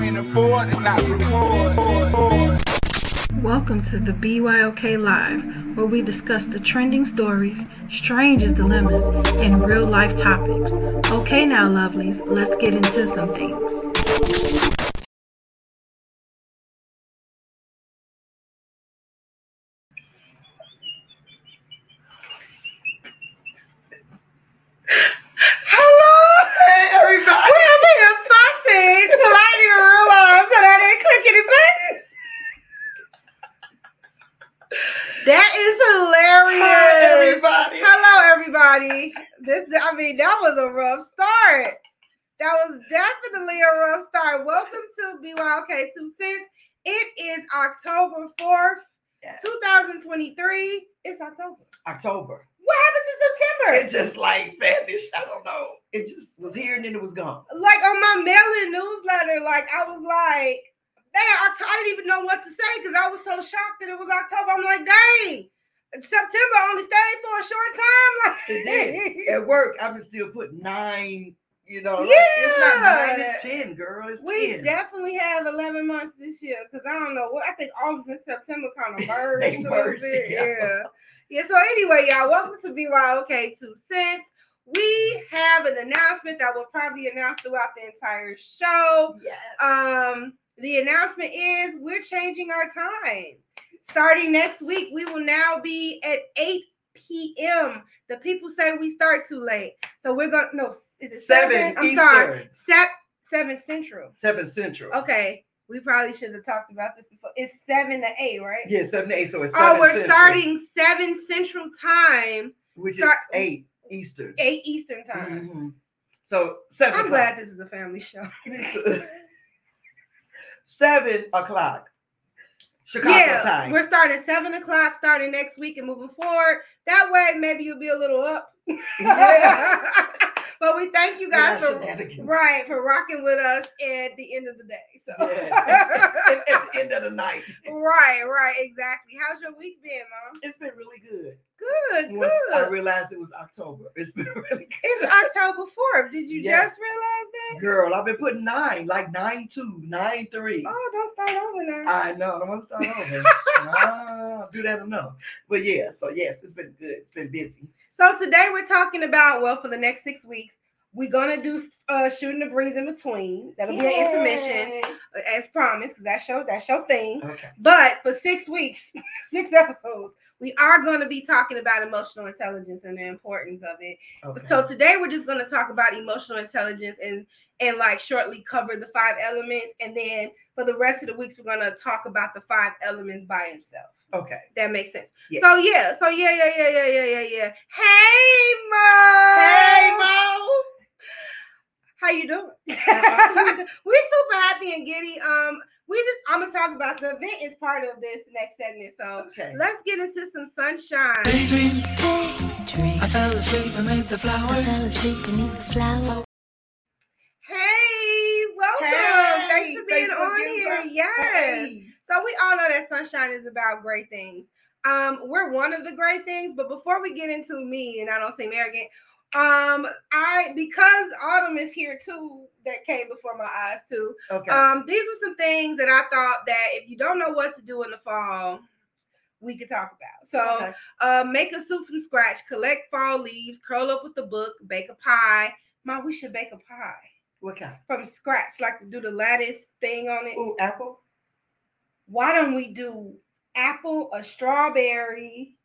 can't afford to not record. Welcome to the BYOK Live, where we discuss the trending stories, strangest dilemmas, and real life topics. Okay now, lovelies, let's get into some things. That is hilarious. Hi, everybody. Hello, everybody. That was a rough start. That was definitely a rough start. Welcome to BYOK 2 Cents. It is October 4th, yes. 2023. It's October. What happened to September? It just vanished. I don't know. It just was here and then it was gone. Like on my mailing newsletter, I was like, I didn't even know what to say because I was so shocked that it was October. I'm like, dang, September only stayed for a short time. It did. At work, I've been still putting 9, yeah. It's not 9, it's 10, girl. It's 10. We definitely have 11 months this year because I don't know. I think August and September kind of merged. They merged together. Yeah, so anyway, y'all, welcome to BYOK 2 Cents. We have an announcement that we'll probably announce throughout the entire show. Yes. The announcement is we're changing our time. Starting next week, we will now be at 8 p.m. The people say we start too late. So we're going to, is it 7? I'm Eastern. sorry. 7 Central. 7 Central. Okay. We probably should have talked about this before. It's 7 to 8, right? Yeah, 7 to 8. So it's 7 we're Central. Starting 7 Central time. Which is 8 Eastern. 8 Eastern time. Mm-hmm. So 7 I'm o'clock. glad this is a family show. 7 o'clock. Chicago time. We're starting 7 o'clock starting next week and moving forward. That way, maybe you'll be a little up. Yeah. But we thank you guys for rocking with us at the end of the day. So. Yes. at the end of the night. Right, exactly. How's your week been, Mom? It's been really good. Good. I realized it was October. It's been really good. It's October 4th. Did you just realize that? Girl, I've been putting 9, 9-2, 9-3. Oh, don't start over now. I know. I don't want to start over. I'll do that enough. But yeah, so yes, it's been good. It's been busy. So today we're talking about, for the next 6 weeks, we're going to do Shooting the Breeze in between. That'll be an intermission, as promised, because that's your thing. Okay. But for 6 weeks, 6 episodes, we are going to be talking about emotional intelligence and the importance of it. Okay. So today we're just going to talk about emotional intelligence and shortly cover the 5 elements. And then for the rest of the weeks, we're going to talk about the 5 elements by himself. Okay. That makes sense. Yeah. So yeah. Hey, Mo. How you doing? We're super happy and giddy. I'm gonna talk about the event as part of this next segment. So let's get into some sunshine. Daydream. I fell asleep beneath the flowers. Hey, welcome. Hey, thanks for being on here. Yes. Hey. So we all know that sunshine is about great things. We're one of the great things, but before we get into me, and I don't seem arrogant, because autumn is here too, that came before my eyes too. Okay. These were some things that I thought that if you don't know what to do in the fall, we could talk about. So, make a soup from scratch, collect fall leaves, curl up with a book, bake a pie. Mom, we should bake a pie. What kind? From scratch, do the lattice thing on it. Ooh, apple. Why don't we do apple, a strawberry?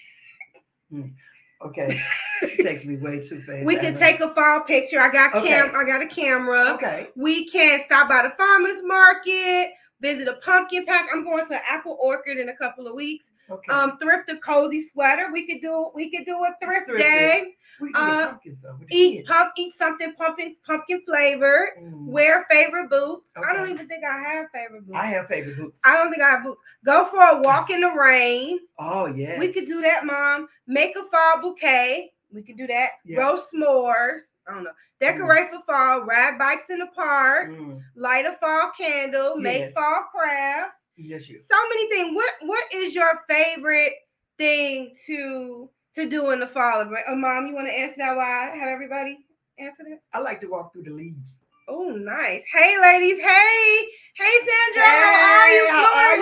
Okay. It takes me way too fast. We can take a fall picture. I got a camera. Okay. We can stop by the farmer's market, visit a pumpkin patch. I'm going to an apple orchard in a couple of weeks. Okay. Thrift a cozy sweater. We could do a thrift day. We do pumpkins though. Eat something pumpkin flavored. Wear favorite boots. Okay. I don't even think I have favorite boots. I have favorite boots. I don't think I have boots. Go for a walk in the rain. Oh yeah. We could do that, Mom. Make a fall bouquet. We could do that. Yeah. Roast s'mores. I don't know. Decorate for fall. Ride bikes in the park. Light a fall candle. Make fall crafts. Yes, you. So many things. What is your favorite thing to do in the fall? Mom, you want to answer that while I have everybody answer that? I like to walk through the leaves. Oh, nice. Hey, ladies. Hey, Sandra. How are you? How are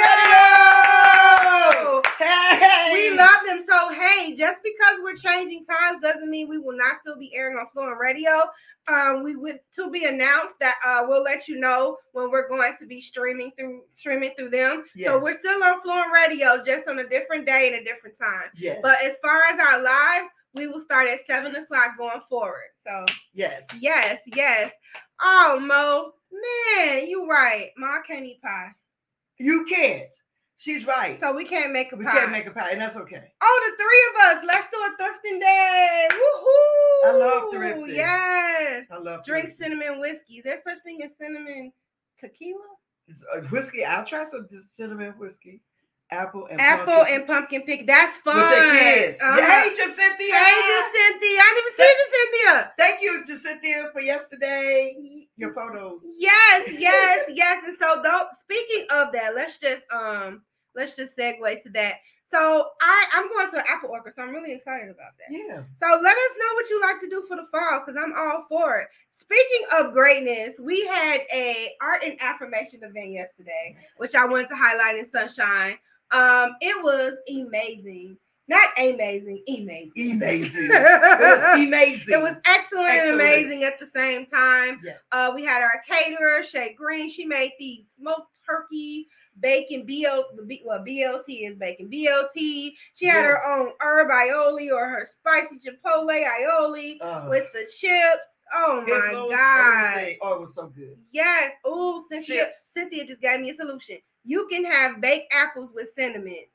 Fluent you, Radio. Hey. We love them. So, hey, just because we're changing times doesn't mean we will not still be airing on Fluent Radio. We would to be announced that we'll let you know when we're going to be streaming through them. Yes. So we're still on Fluent Radio, just on a different day and a different time. Yes. But as far as our lives, we will start at 7 o'clock going forward. So yes. Oh, Mo, man, you right. Ma, I can't eat pie. You can't. She's right. So we can't make a pie. We can't make a pie, and that's okay. Oh, the three of us. Let's do a thrifting day. Woohoo! I love thrifting. Yes. I love Drink thrifting. cinnamon whiskey. Is there such thing as cinnamon tequila? Whiskey. I'll try some cinnamon whiskey. Apple and pumpkin pick. That's fun. With the kids. Hey, Jacynthia. Hey, Jacynthia. I didn't see Jacynthia. Thank you, Jacynthia, for yesterday. Your photos. Yes. And so, speaking of that, let's just segue to that. So I'm going to an apple orchard, so I'm really excited about that. Yeah. So let us know what you like to do for the fall, because I'm all for it. Speaking of greatness, we had a art and affirmation event yesterday, which I wanted to highlight in Sunshine. It was amazing. Not amazing, amazing. Amazing. It was amazing. It was excellent and amazing at the same time. Yes. We had our caterer, Shay Green. She made these smoked turkey bacon BLT is bacon BLT. She had her own herb aioli or her spicy chipotle aioli with the chips. Oh my God. Everything. Oh, it was so good. Yes. Oh, Cynthia just gave me a solution. You can have baked apples with cinnamon.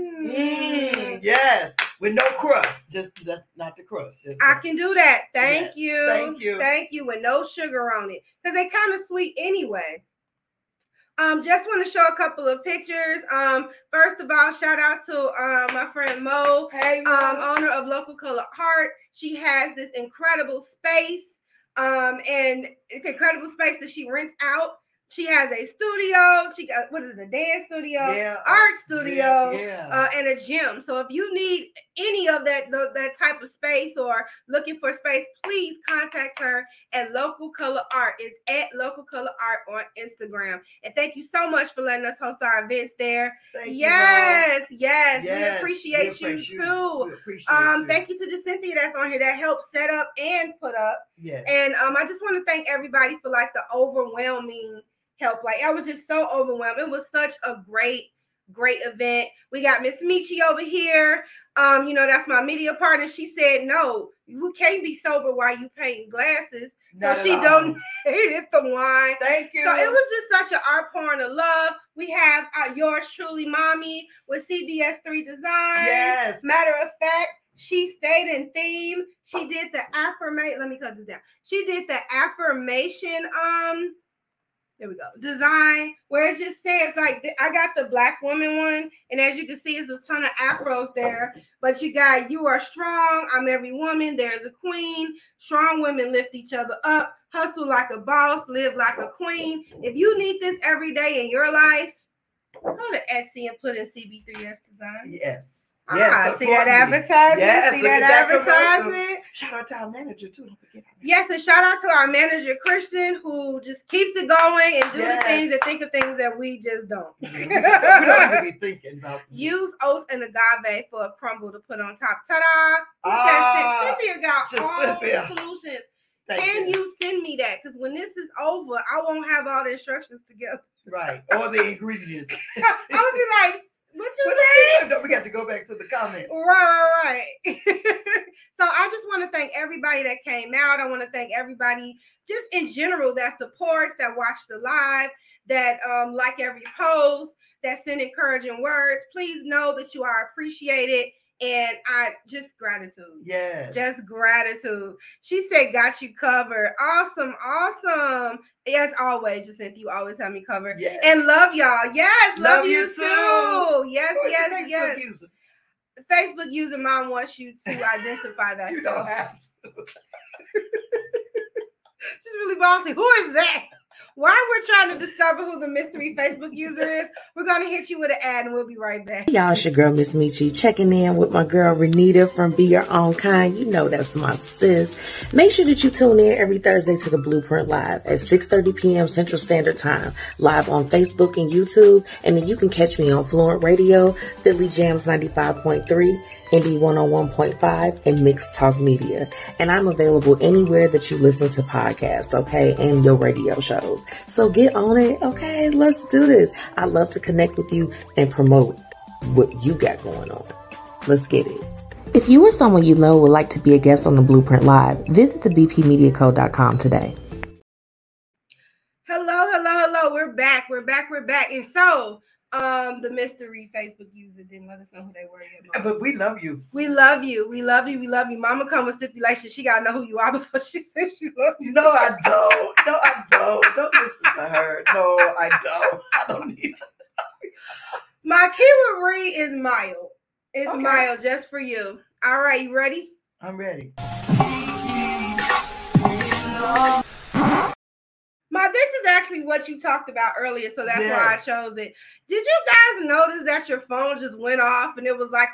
Yes, with no crust, just not the crust. I can do that. Thank you. Thank you. With no sugar on it, because they kind of sweet anyway. Just want to show a couple of pictures. First of all, shout out to my friend Mo, hey, Mo. Owner of Local Color Art. She has this incredible space, incredible space that she rents out. She has a studio. She got a dance studio, art studio, and a gym. So if you need any of that type of space or looking for space, please contact her at Local Color Art. It's at Local Color Art on Instagram. And thank you so much for letting us host our events there. Thank you, yes. We appreciate you too. We appreciate you. Thank you to Jacynthia that's on here that helped set up and put up. Yes. And I just want to thank everybody for like the overwhelming help. Like I was just so overwhelmed. It was such a great event. We got Miss Michi over here. That's my media partner. She said, no, you can't be sober while you painting glasses. So she donated the wine. Thank you. So it was just such an outpouring of love. We have yours truly, Mommy, with CBS3 Design. Yes. Matter of fact, she stayed in theme. She did the affirmation. Let me cut this down. She did the affirmation. There we go. Design, where it just says, like, I got the Black woman one, and as you can see, it's a ton of afros there. But you got, you are strong. I'm every woman. There's a queen. Strong women lift each other up. Hustle like a boss. Live like a queen. If you need this every day in your life, go to Etsy and put in CB3S Design. Yes. See that advertisement? Yes, see that advertisement? Shout out to our manager too. Don't forget. Yes, and shout out to our manager, Christian, who just keeps it going and do the things and think of things that we just don't. We don't even be thinking about. Use oats and agave for a crumble to put on top. Ta-da! Cynthia got all the solutions. Can you send me that? Because when this is over, I won't have all the instructions together. Right. All the ingredients. I would be like, what you say? We got to go back to the comments. Right. So I just want to thank everybody that came out. I want to thank everybody just in general that supports, that watch the live, that like every post, that send encouraging words. Please know that you are appreciated. And I just gratitude. Yes. Just gratitude. She said, got you covered. Awesome. As always, Jacynthia, you always have me covered. Yes. And love y'all. Yes, love you too. Yes. User. Facebook user mom wants you to identify that. You don't have to. She's really bossy. Who is that? While we're trying to discover who the mystery Facebook user is, we're going to hit you with an ad and we'll be right back. Y'all, it's your girl, Miss Michi, checking in with my girl, Renita from Be Your Own Kind. You know that's my sis. Make sure that you tune in every Thursday to the Blueprint Live at 6:30 p.m. Central Standard Time, live on Facebook and YouTube. And then you can catch me on Fluent Radio, Philly Jams 95.3, Indie 101.5, and Mixed Talk Media. And I'm available anywhere that you listen to podcasts, okay, and your radio shows. So get on it, okay? Let's do this. I love to connect with you and promote what you got going on. Let's get it. If you or someone you know would like to be a guest on the Blueprint Live, visit the bpmediaco.com today. Hello. We're back. And so, the mystery Facebook user didn't let us know who they were yet. But we love you. We love you. Mama come with stipulation. She gotta know who you are before she says she loves you. No, I don't. Don't listen to her. No, I don't. I don't need to. My keyword read is mild. It's Okay. mild just for you. All right, you ready? I'm ready. This is actually what you talked about earlier, so that's why I Yes. chose it. Did you guys notice that your phone just went off and it was like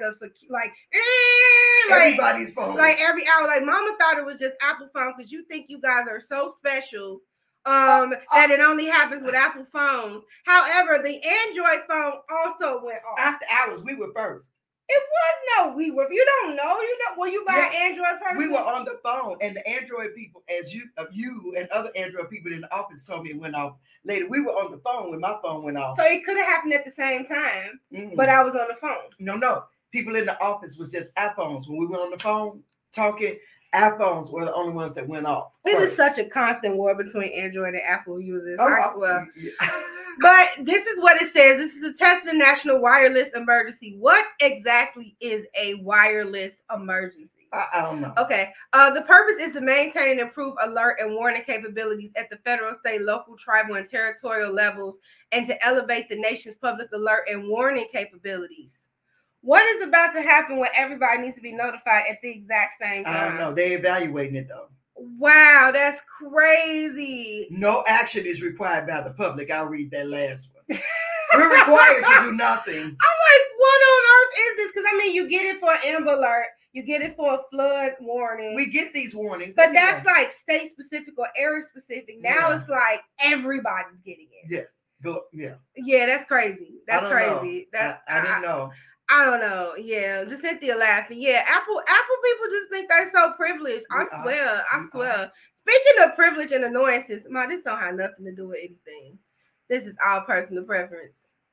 Everybody's phone. like every hour? Like Mama thought it was just Apple phone because you think you guys are so special that it only happens with Apple phones. However, the Android phone also went off. After hours, we were first. It was no we were. If you don't know, will you buy Yes. an Android person? We were on the phone, and the Android people, you and other Android people in the office told me it went off later. We were on the phone when my phone went off. So it could have happened at the same time, Mhm. but I was on the phone. No. People in the office was just iPhones. When we were on the phone talking, iPhones were the only ones that went off. It is first. such a constant war between Android and Apple users. Oh, I swear. yeah. But this is what it says. This is a test of national wireless emergency. What exactly is a wireless emergency? I don't know. Okay. The purpose is to maintain and improve alert and warning capabilities at the federal, state, local, tribal, and territorial levels, and to elevate the nation's public alert and warning capabilities. What is about to happen when everybody needs to be notified at the exact same time? I don't know. They're evaluating it though. Wow, that's crazy. No action is required by the public. I'll read that last one. We're required to do nothing. I'm like, what on earth is this? Because I mean, you get it for an Amber Alert, you get it for a flood warning. We get these warnings. But anyway. that's like state specific or area specific. Now Yeah. it's like everybody's getting it. Yes. Go. Yeah. Yeah, that's crazy. That's I don't crazy. know. That I didn't know. I don't know. Yeah, just Cynthia laughing. Yeah, Apple people just think they're so privileged. I swear. Speaking of privilege and annoyances, this don't have nothing to do with anything. This is all personal preference.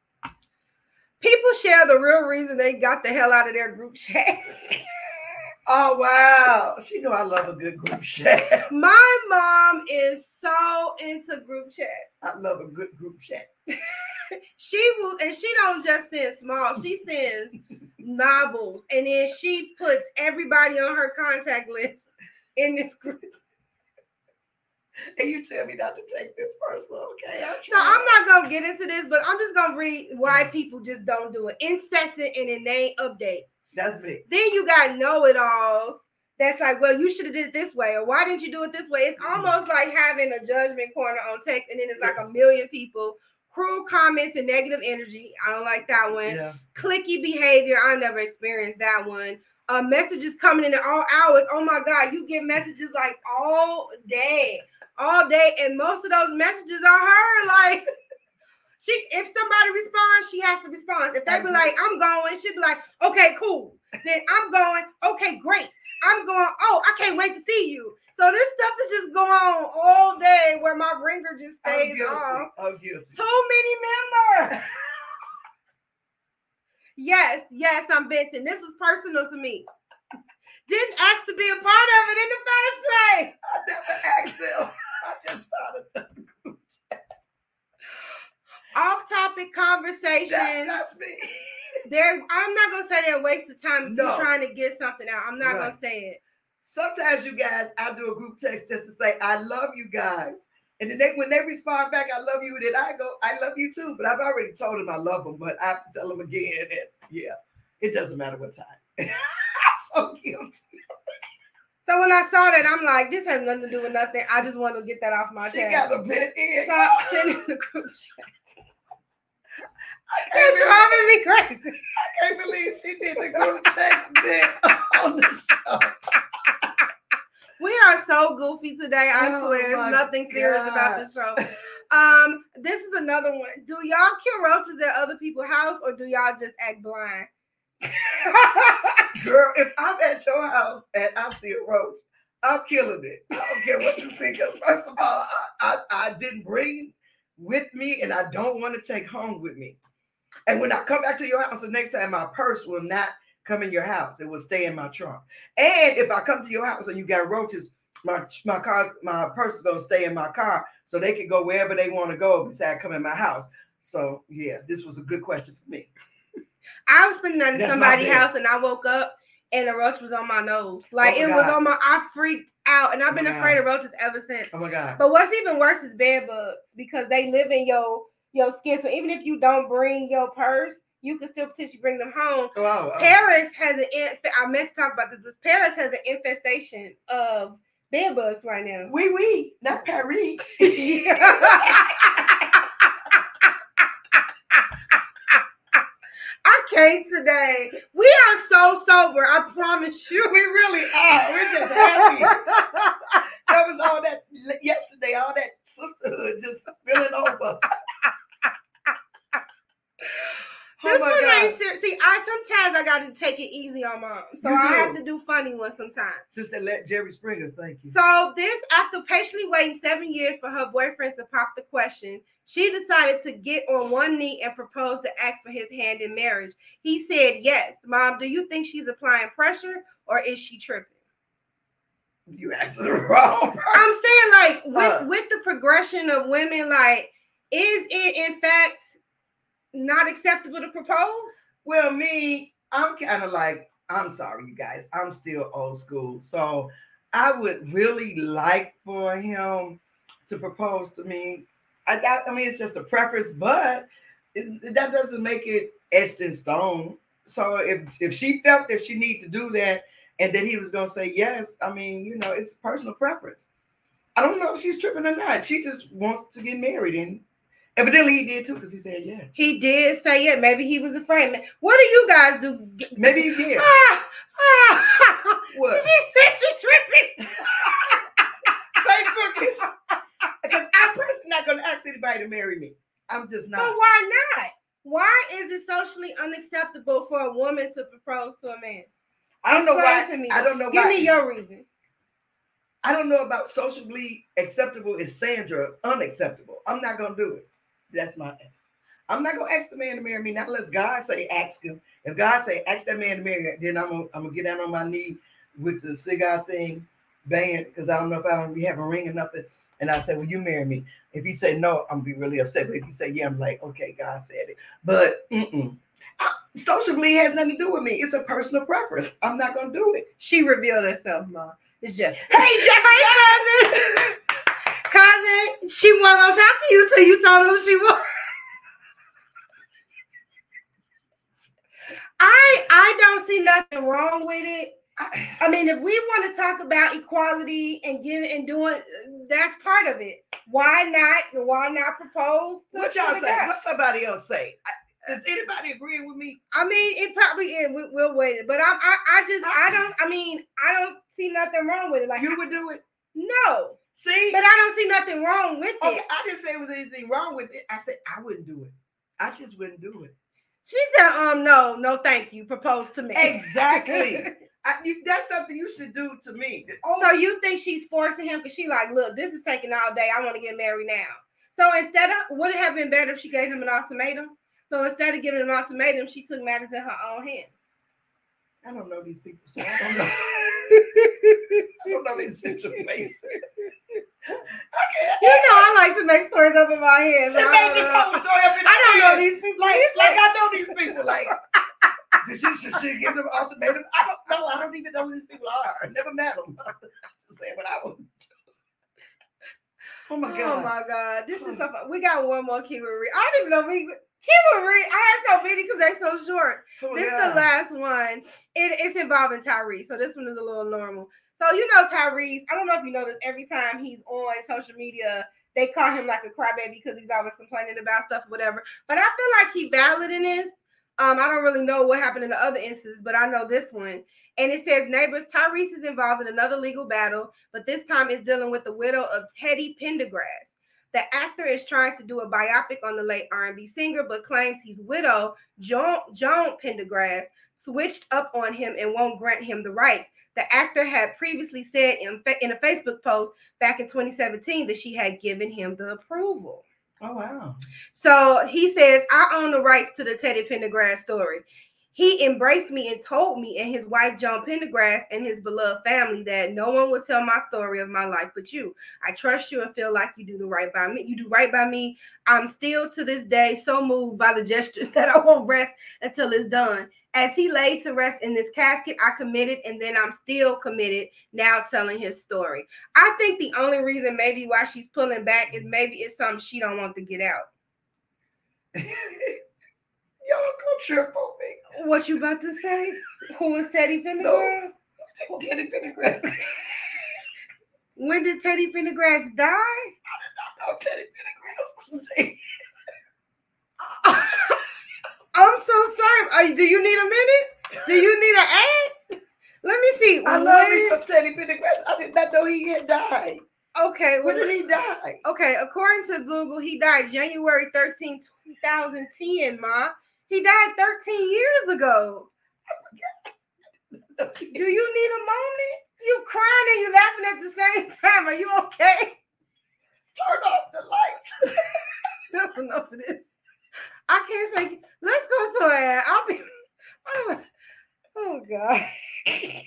People share the real reason they got the hell out of their group chat. Oh wow. She know I love a good group chat. My mom is so into group chat. I love a good group chat. She don't just send small, she sends novels, and then she puts everybody on her contact list in this group. And you tell me not to take this personal, okay? So I'm not gonna get into this, but I'm just gonna read why people just don't do it. Incessant and inane updates. That's me. Then you got know-it-alls that's like, well, you should have did it this way, or why didn't you do it this way? It's almost like having a judgment corner on text, and then it's like a million people. Cruel comments and negative energy. I don't like that one. Yeah. Clicky behavior. I never experienced that one. Messages coming in at all hours. Oh my God, you get messages like all day, and most of those messages are her. Like, if somebody responds, she has to respond. If they be like, I'm going, she'd be like, okay, cool. Then I'm going, okay, great. I'm going, oh, I can't wait to see you. So this stuff is just going on all day where my ringer just stays off. I'm guilty. Too many members. Yes, I'm venting. This was personal to me. Didn't ask to be a part of it in the first place. I never asked them. I just started the group chat. Off-topic conversations. That's me. I'm not gonna say they're a waste of time if No. you're trying to get something out. I'm not gonna say it. Sometimes you guys, I do a group text just to say, I love you guys. And then when they respond back, I love you, then I go, I love you too. But I've already told them I love them, but I have to tell them again. And yeah, it doesn't matter what time. I'm so guilty. So when I saw that, I'm like, this has nothing to do with nothing. I just want to get that off my chest. She got a bit in. Stop sending the group chat. It's driving me crazy. I can't believe she did the group text bit on the show. We are so goofy today. I swear, there's nothing serious about the show. This is another one. Do y'all kill roaches at other people's house, or do y'all just act blind? Girl, if I'm at your house and I see a roach, I'm killing it. I don't care what you think of. First of all, I didn't bring with me, and I don't want to take home with me. And when I come back to your house the next time, my purse will not come in your house. It will stay in my trunk. And if I come to your house and you got roaches, my purse is gonna stay in my car, so they can go wherever they want to go besides come in my house. So yeah, this was a good question for me. I was spending night at somebody's house and I woke up and a roach was on my nose. Like it was on my. I freaked out, and I've been afraid of roaches ever since. Oh my God! But what's even worse is bed bugs, because they live in your skin. So even if you don't bring your purse, you can still potentially bring them home. Oh. Paris has I meant to talk about this, but Paris has an infestation of bed bugs right now. Oui, not Paris. I can't today. We are so sober. I promise you. We really are. We're just happy. That was all that yesterday, all that sisterhood just spilling over. This one ain't serious. See, sometimes I got to take it easy on mom. So I have to do funny ones sometimes. Since they let Jerry Springer, thank you. So after patiently waiting 7 years for her boyfriend to pop the question, she decided to get on one knee and propose to ask for his hand in marriage. He said yes. Mom, do you think she's applying pressure or is she tripping? You answered the wrong person. I'm saying, like, with the progression of women, like, is it in fact not acceptable to propose? Well, me, I'm kind of like, I'm sorry, you guys. I'm still old school. So I would really like for him to propose to me. I mean, it's just a preference, but that doesn't make it etched in stone. So if she felt that she needed to do that and that he was going to say yes, I mean, you know, it's personal preference. I don't know if she's tripping or not. She just wants to get married, and evidently he did too, because he said yes. He did say it. Maybe he was afraid. What do you guys do? Maybe he did. What? She said she's tripping. Facebook is, because I'm personally not going to ask anybody to marry me. I'm just not. But why not? Why is it socially unacceptable for a woman to propose to a man? I don't know why. I don't know why. Give me your reason. I don't know about socially acceptable is Sandra unacceptable. I'm not going to do it. That's my answer. I'm not going to ask the man to marry me, not unless God say ask him. If God say ask that man to marry me, then I'm going to get down on my knee with the cigar thing banned, because I don't know if I don't have a ring or nothing. And I say, will you marry me? If he say no, I'm going to be really upset. But if he say yeah, I'm like, okay, God said it. But socially has nothing to do with me. It's a personal preference. I'm not going to do it. She revealed herself, Mom. It's just, hey, Jessica! Cousin, she wasn't going to talk to you till you saw who she was. I don't see nothing wrong with it. I mean, if we want to talk about equality and doing, that's part of it. Why not? Why not propose? What y'all say? What somebody else say? Does anybody agree with me? I mean, it probably is. We'll wait. But I don't see nothing wrong with it. Like, you would do it? No. See? But I don't see nothing wrong with it. Okay, I didn't say there was anything wrong with it. I said I wouldn't do it. I just wouldn't do it. She said, no, thank you. Propose to me. Exactly. That's something you should do to me. So you think she's forcing him because she like, look, this is taking all day. I want to get married now. So instead of, would it have been better if she gave him an ultimatum? So instead of giving him an ultimatum, she took matters in her own hands. I don't know these people, so I don't know. I don't know these situations. You know, I like to make stories up in my head. She made this whole story up in my head. I don't know these people. Like I know these people. Like, should she give them an ultimatum? I don't know. I don't even know who these people are. I never met them. I'm just saying what I would. Oh my God. Oh my God. This is so fun. We got one more keyword read. I don't even know keyword read. I had so many because they're so short. Oh, this is the last one. It's involving Tyrese. So this one is a little normal. So you know Tyrese, I don't know if you noticed, every time he's on social media, they call him like a crybaby because he's always complaining about stuff, whatever. But I feel like he valid in this. I don't really know what happened in the other instances, but I know this one. And it says, neighbors, Tyrese is involved in another legal battle, but this time it's dealing with the widow of Teddy Pendergrass. The actor is trying to do a biopic on the late R&B singer, but claims his widow, Joan Pendergrass, switched up on him and won't grant him the rights. The actor had previously said in a Facebook post back in 2017 that she had given him the approval. Oh, wow. So he says, I own the rights to the Teddy Pendergrass story. He embraced me and told me and his wife, Joan Pendergrass, and his beloved family that no one will tell my story of my life but you. I trust you and feel like you do the right by me. You do right by me. I'm still to this day so moved by the gesture that I won't rest until it's done. As he laid to rest in this casket, I committed, and then I'm still committed now telling his story. I think the only reason maybe why she's pulling back is maybe it's something she don't want to get out. Y'all go trip on me. What you about to say? Who was Teddy Pendergrass? No. Teddy Pendergrass. When did Teddy Pendergrass die? I did not know Teddy Pendergrass was a I'm so sorry. Do you need a minute? Do you need an ad? Let me see. I love me some Teddy Pendergrass. I did not know he had died. Okay. When did he die? Okay, according to Google, he died January 13, 2010, Ma. He died 13 years ago. Do you need a moment? You crying and you laughing at the same time. Are you okay? Turn off the lights. That's enough of this. I can't take it. Let's go to an ad. I'll be. Oh God. I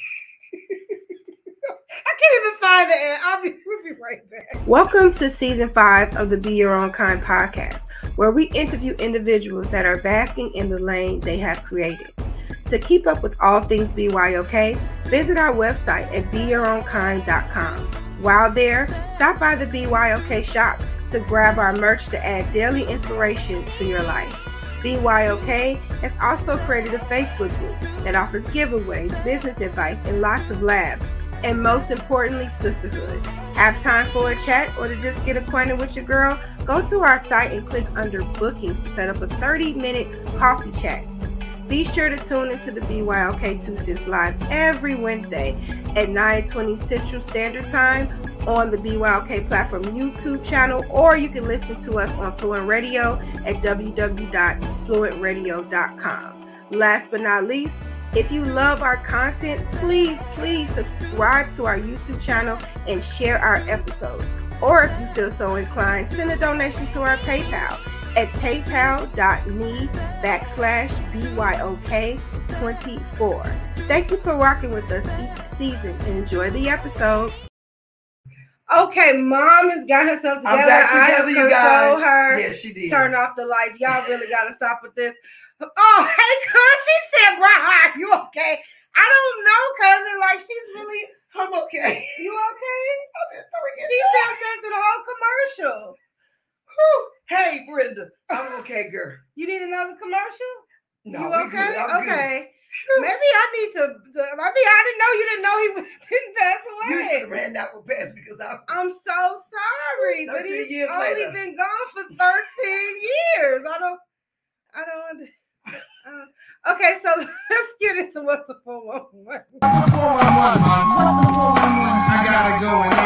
can't even find the ad. We'll be right back. Welcome to season 5 of the Be Your Own Kind podcast, where we interview individuals that are basking in the lane they have created. To keep up with all things BYOK, visit our website at beyourownkind.com. While there, stop by the BYOK shop to grab our merch to add daily inspiration to your life. BYOK has also created a Facebook group that offers giveaways, business advice, and lots of laughs, and most importantly, sisterhood. Have time for a chat or to just get acquainted with your girl? Go to our site and click under bookings to set up a 30-minute coffee chat. Be sure to tune into the BYOK 2 Cents Live every Wednesday at 9:20 Central Standard Time on the BYOK platform YouTube channel, or you can listen to us on Fluent Radio at www.fluentradio.com. Last but not least, if you love our content, please subscribe to our YouTube channel and share our episodes. Or if you feel so inclined, send a donation to our PayPal at paypal.me/BYOK24. Thank you for rocking with us each season and enjoy the episode. Okay, Mom has got herself together. I'm back together, you guys. Her. Yes, she did. Turn off the lights. Y'all really got to stop with this. Oh, hey, cuz, she said, "Bro, are you okay?" I don't know, cousin. Like, she's really. I'm okay. You okay? She She said through the whole commercial. Whew. Hey, Brenda. I'm okay, girl. You need another commercial? No, you we okay? good. I'm Okay. Good. Maybe I need to. I didn't know you didn't know he didn't pass away. You should have ran that one past because I'm so sorry, but 13 he's years only later. been gone for 13 years. I don't okay, so let's get into what's the 411. I gotta go and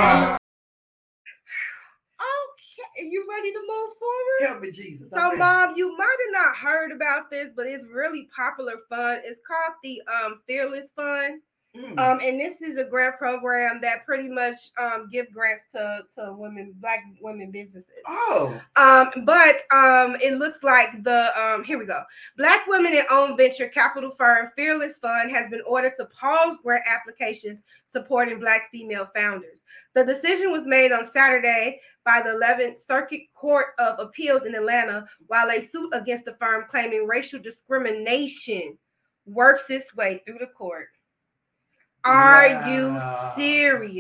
Okay, you ready to move forward? Help me, Jesus. So, Mom, you might have not heard about this, but it's really popular fund. It's called the Fearless Fund. And this is a grant program that pretty much give grants to women, Black women businesses. Oh. But it looks like the here we go. Black women and owned venture capital firm Fearless Fund has been ordered to pause grant applications supporting Black female founders. The decision was made on Saturday by the 11th Circuit Court of Appeals in Atlanta, while a suit against the firm claiming racial discrimination works its way through the court. Are you serious?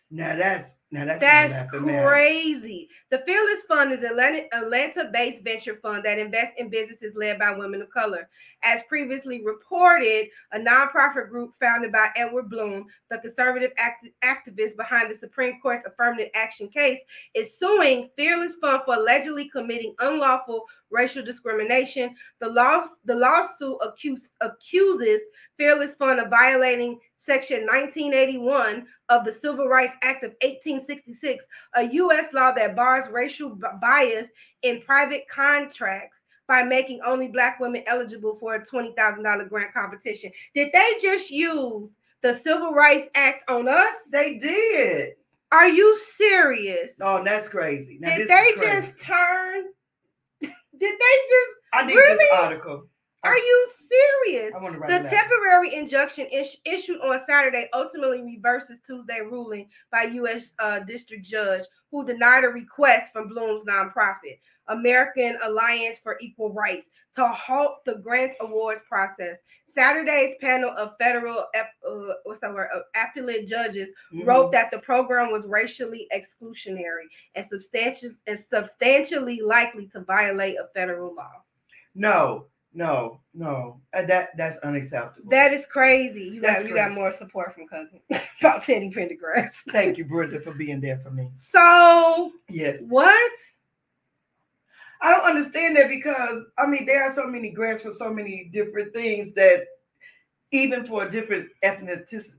Now that's That's crazy. The Fearless Fund is an Atlanta-based venture fund that invests in businesses led by women of color. As previously reported, a nonprofit group founded by Edward Bloom, the conservative activist behind the Supreme Court's affirmative action case, is suing Fearless Fund for allegedly committing unlawful racial discrimination. The lawsuit accuses Fearless Fund of violating Section 1981 of the Civil Rights Act of 1866, a U.S. law that bars racial bias in private contracts by making only Black women eligible for a $20,000 grant competition. Did they just use the Civil Rights Act on us? They did. Are you serious? Oh, that's crazy. Now, Did they just turn? Did they just? I need really? this article. Are you serious? I want to write The temporary injunction issued on Saturday ultimately reverses Tuesday ruling by U.S. District Judge who denied a request from Bloom's nonprofit, American Alliance for Equal Rights, to halt the grants awards process. Saturday's panel of federal appellate judges wrote that the program was racially exclusionary and substantially likely to violate a federal law. No. That's unacceptable. That is crazy. You got more support from cousin about Teddy Pendergrass. Thank you, Brenda, for being there for me. So yes, what? I don't understand that because there are so many grants for so many different things that even for different ethnicities.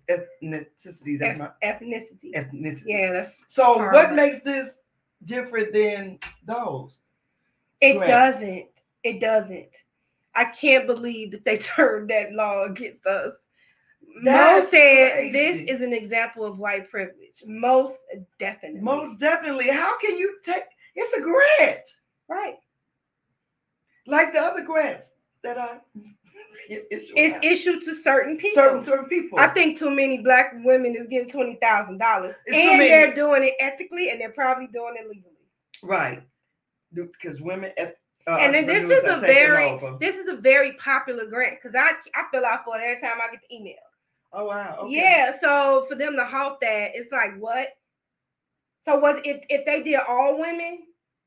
Ethnicity. Yeah. That's so. hard. What makes this different than those? It grants? doesn't. I can't believe that they turned that law against us. That's Mo said crazy. this is an example of white privilege. Most definitely. How can you take? It's a grant, right? Like the other grants that are. It's issued to certain people. Certain people. I think too many Black women is getting $20,000, and they're doing it ethically, and they're probably doing it legally. Right, because women. And then this is a very popular grant because I fill out for it every time I get the email. Oh wow! Okay. Yeah, so for them to halt that, it's like what? So if they did all women?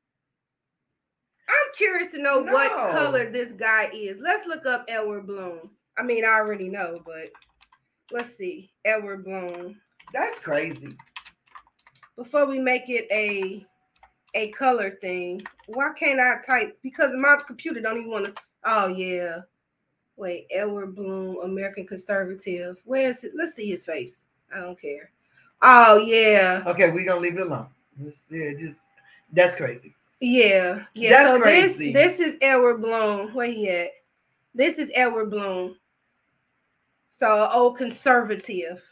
I'm curious to know what color this guy is. Let's look up Edward Bloom. I already know, but let's see. Edward Bloom. That's crazy. Before we make it a color thing, why can't I type? Because my computer don't even want to. Oh yeah. Wait, Edward Bloom, American conservative. Where is it? Let's see his face. I don't care. Oh yeah. Okay, we're gonna leave it alone. That's crazy. Yeah. That's so crazy. This is Edward Bloom. Where he at? This is Edward Bloom. So old conservative.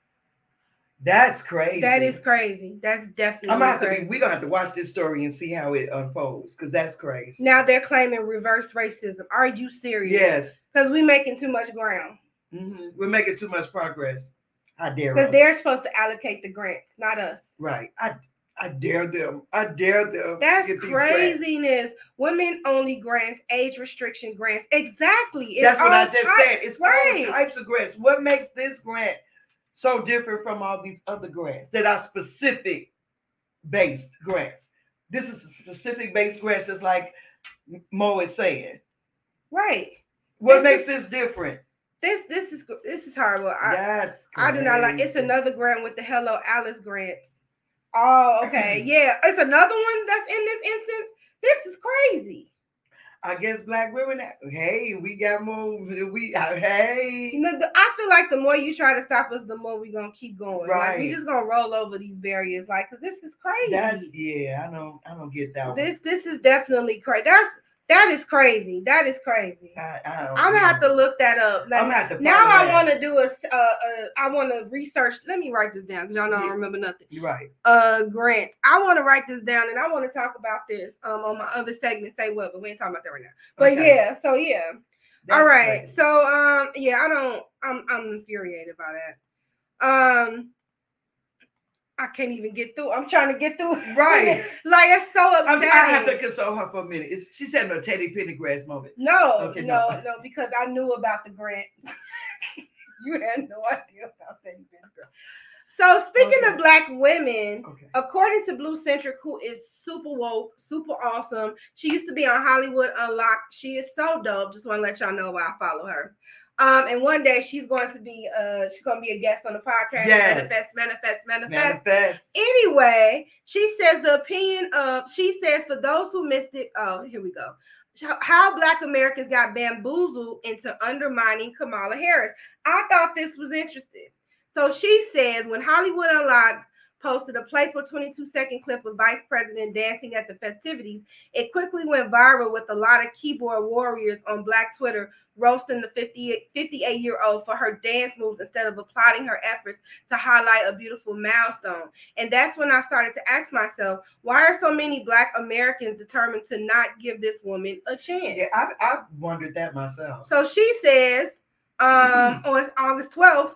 That's crazy. That is crazy. That's definitely crazy. We're gonna have to watch this story and see how it unfolds because that's crazy. Now they're claiming reverse racism. Are you serious? Yes. Because we're making too much ground. Mm-hmm. We're making too much progress. How dare us? Because they're supposed to allocate the grants, not us. Right. I dare them. I dare them. That's craziness. Women only grants, age restriction grants. Exactly. That's what I just said. It's right. all types of grants. What makes this grant so different from all these other grants that are specific based grants? This is a specific based grants, just like Mo is saying. Right. What makes this different? This is horrible. I do not like. It's another grant with the Hello Alice grants. Oh, okay. Yeah, it's another one that's in this instance. This is crazy. I guess Black women. Hey, we got more. Hey. I feel like the more you try to stop us, the more we're gonna keep going. Right. Like, we just gonna roll over these barriers, because this is crazy. I don't get that one. This is definitely crazy. That is crazy. That is crazy. I'm gonna have to look that up. I'm gonna have to. Now I want to do I want to research. Let me write this down because y'all know I don't remember nothing. You're right. Grants. I want to write this down and I want to talk about this on my other segment. Say what? But we ain't talking about that right now. But okay. That's all right. Crazy. So I'm infuriated by that. I can't even get through. I'm trying to get through. Right. Like, it's so upsetting. I have to console her for a minute. She said a Teddy Pendergrass moment. No, because I knew about the grant. You had no idea about Teddy Pendergrass. So speaking Okay. of Black women, Okay. according to Blue Centric, who is super woke, super awesome, she used to be on Hollywood Unlocked. She is so dope. Just want to let y'all know why I follow her. And one day she's going to be a guest on the podcast. Yes. Manifest. Anyway, she says she says for those who missed it, here we go. How Black Americans got bamboozled into undermining Kamala Harris. I thought this was interesting. So she says when Hollywood Unlocked posted a playful 22-second clip of Vice President dancing at the festivities, it quickly went viral with a lot of keyboard warriors on Black Twitter roasting the 58-year-old for her dance moves instead of applauding her efforts to highlight a beautiful milestone. And that's when I started to ask myself, why are so many Black Americans determined to not give this woman a chance? Yeah, I've wondered that myself. So she says on August 12th,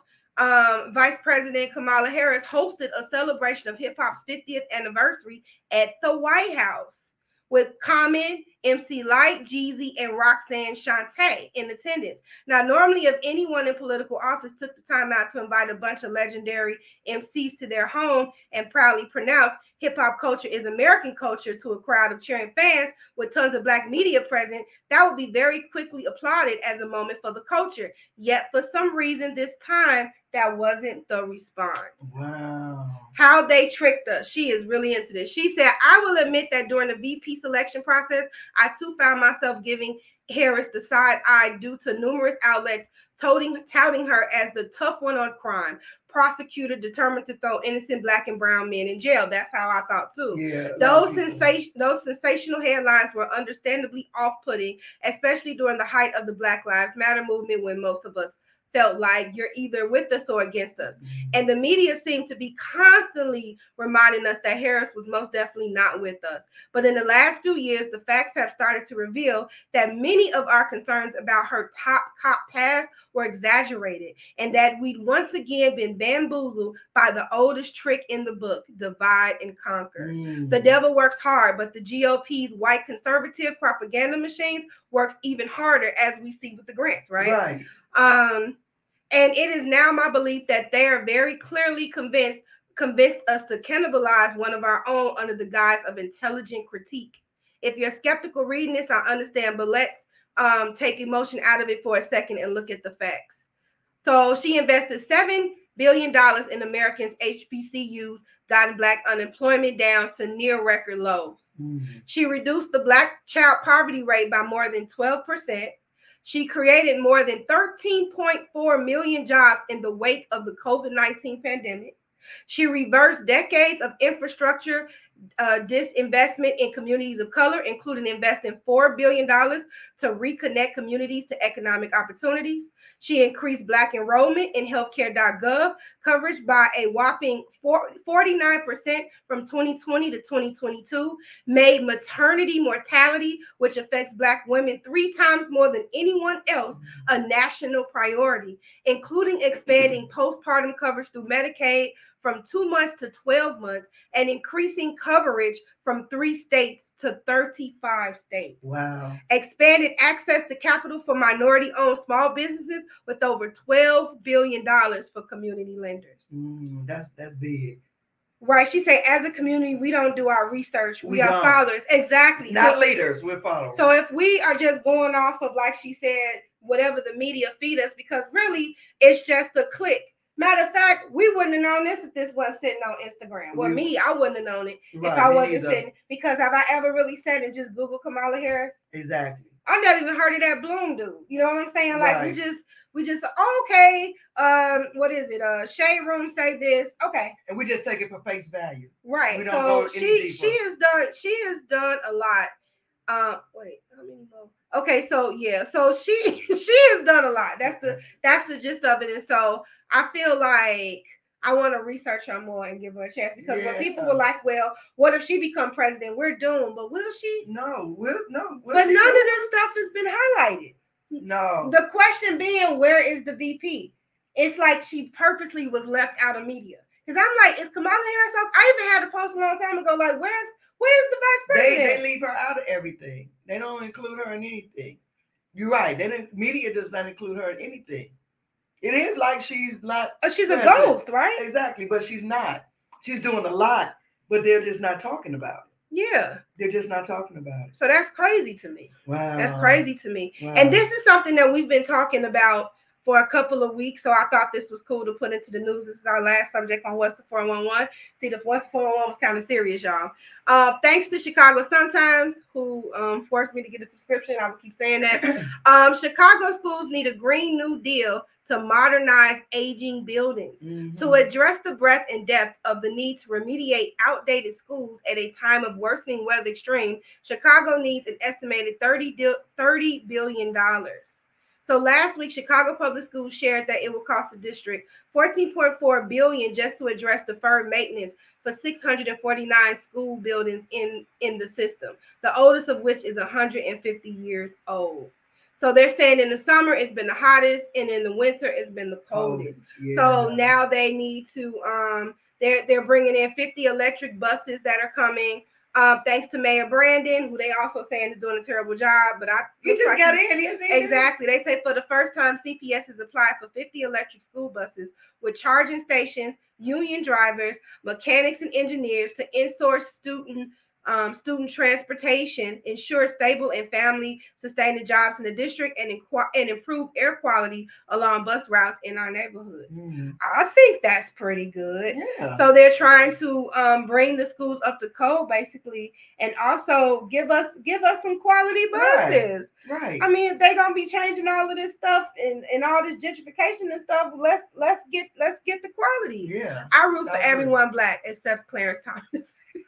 Vice President Kamala Harris hosted a celebration of hip hop's 50th anniversary at the White House with Common, MC Lyte, Jeezy, and Roxanne Shante in attendance. Now, normally, if anyone in political office took the time out to invite a bunch of legendary MCs to their home and proudly pronounce hip hop culture is American culture to a crowd of cheering fans with tons of Black media present, that would be very quickly applauded as a moment for the culture. Yet, for some reason, this time, that wasn't the response. Wow. How they tricked us. She is really into this. She said, I will admit that during the VP selection process, I too found myself giving Harris the side eye due to numerous outlets touting her as the tough one on crime, prosecutor determined to throw innocent Black and brown men in jail. That's how I thought too. Yeah, those sensational headlines were understandably off-putting, especially during the height of the Black Lives Matter movement when most of us felt like you're either with us or against us. And the media seemed to be constantly reminding us that Harris was most definitely not with us. But in the last few years, the facts have started to reveal that many of our concerns about her top cop past were exaggerated and that we'd once again been bamboozled by the oldest trick in the book, divide and conquer. The devil works hard, but the GOP's white conservative propaganda machines works even harder, as we see with the grants, right? And it is now my belief that they are very clearly convinced us to cannibalize one of our own under the guise of intelligent critique. If you're skeptical reading this, I understand, but let's take emotion out of it for a second and look at the facts. So she invested $7 billion in Americans' HBCUs, gotten Black unemployment down to near record lows. She reduced the Black child poverty rate by more than 12%. She created more than 13.4 million jobs in the wake of the COVID-19 pandemic. She reversed decades of infrastructure disinvestment in communities of color, including investing $4 billion to reconnect communities to economic opportunities. She increased Black enrollment in healthcare.gov coverage by a whopping 49% from 2020 to 2022, made maternity mortality, which affects Black women 3 times more than anyone else, a national priority, including expanding postpartum coverage through Medicaid from 2 months to 12 months and increasing coverage from 3 states to 35 states. Wow. Expanded access to capital for minority-owned small businesses with over $12 billion for community lenders. That's big. Right. She said, as a community, we don't do our research. We are followers. Exactly. Not leaders, we're followers. So if we are just going off of, like she said, whatever the media feed us, because really it's just a click. Matter of fact, we wouldn't have known this if this wasn't sitting on Instagram. Well, I wouldn't have known it if I wasn't sitting. Because have I ever really sat and just Google Kamala Harris? Exactly. I never even heard of that Bloom dude. You know what I'm saying? Like we just okay. What is it? Shade Room say this. Okay. And we just take it for face value. Right. We don't go any she has done a lot. Wait, how many more? Okay, so yeah, so she has done a lot. That's the gist of it. And so I feel like I want to research her more and give her a chance, because when people were like, well, what if she become president? We're doomed. But will she? No. But none of this stuff has been highlighted. No. The question being, where is the VP? It's like she purposely was left out of media. Because I'm like, is Kamala Harris up? I even had to post a long time ago, like, where's the vice president? They leave her out of everything. They don't include her in anything. You're right. Media does not include her in anything. It is like she's not. She's a present. ghost, right? Exactly, but she's not. She's doing a lot, but they're just not talking about it. Yeah. They're just not talking about it. So that's crazy to me. Wow. That's crazy to me. Wow. And this is something that we've been talking about for a couple of weeks. So I thought this was cool to put into the news. This is our last subject on What's the 411. See, the What's the 411 was kind of serious, y'all. Thanks to Chicago Sun-Times, who forced me to get a subscription. I will keep saying that. Chicago schools need a Green New Deal to modernize aging buildings. To address the breadth and depth of the need to remediate outdated schools at a time of worsening weather extreme, Chicago needs an estimated $30 billion. So last week, Chicago Public Schools shared that it will cost the district $14.4 billion just to address deferred maintenance for 649 school buildings in the system, the oldest of which is 150 years old. So they're saying in the summer it's been the hottest, and in the winter it's been the coldest. Yeah. So now they need to they're bringing in 50 electric buses that are coming. Thanks to Mayor Brandon, who they also saying is doing a terrible job, but he just got in. Exactly. They say for the first time, CPS has applied for 50 electric school buses with charging stations, union drivers, mechanics, and engineers to in-source student transportation, ensure stable and family-sustaining jobs in the district, and improve air quality along bus routes in our neighborhoods. I think that's pretty good. Yeah. So they're trying to bring the schools up to code, basically, and also give us some quality buses. Right. I mean, if they're gonna be changing all of this stuff and all this gentrification and stuff, let's get the quality. Yeah. I root for everyone Black except Clarence Thomas.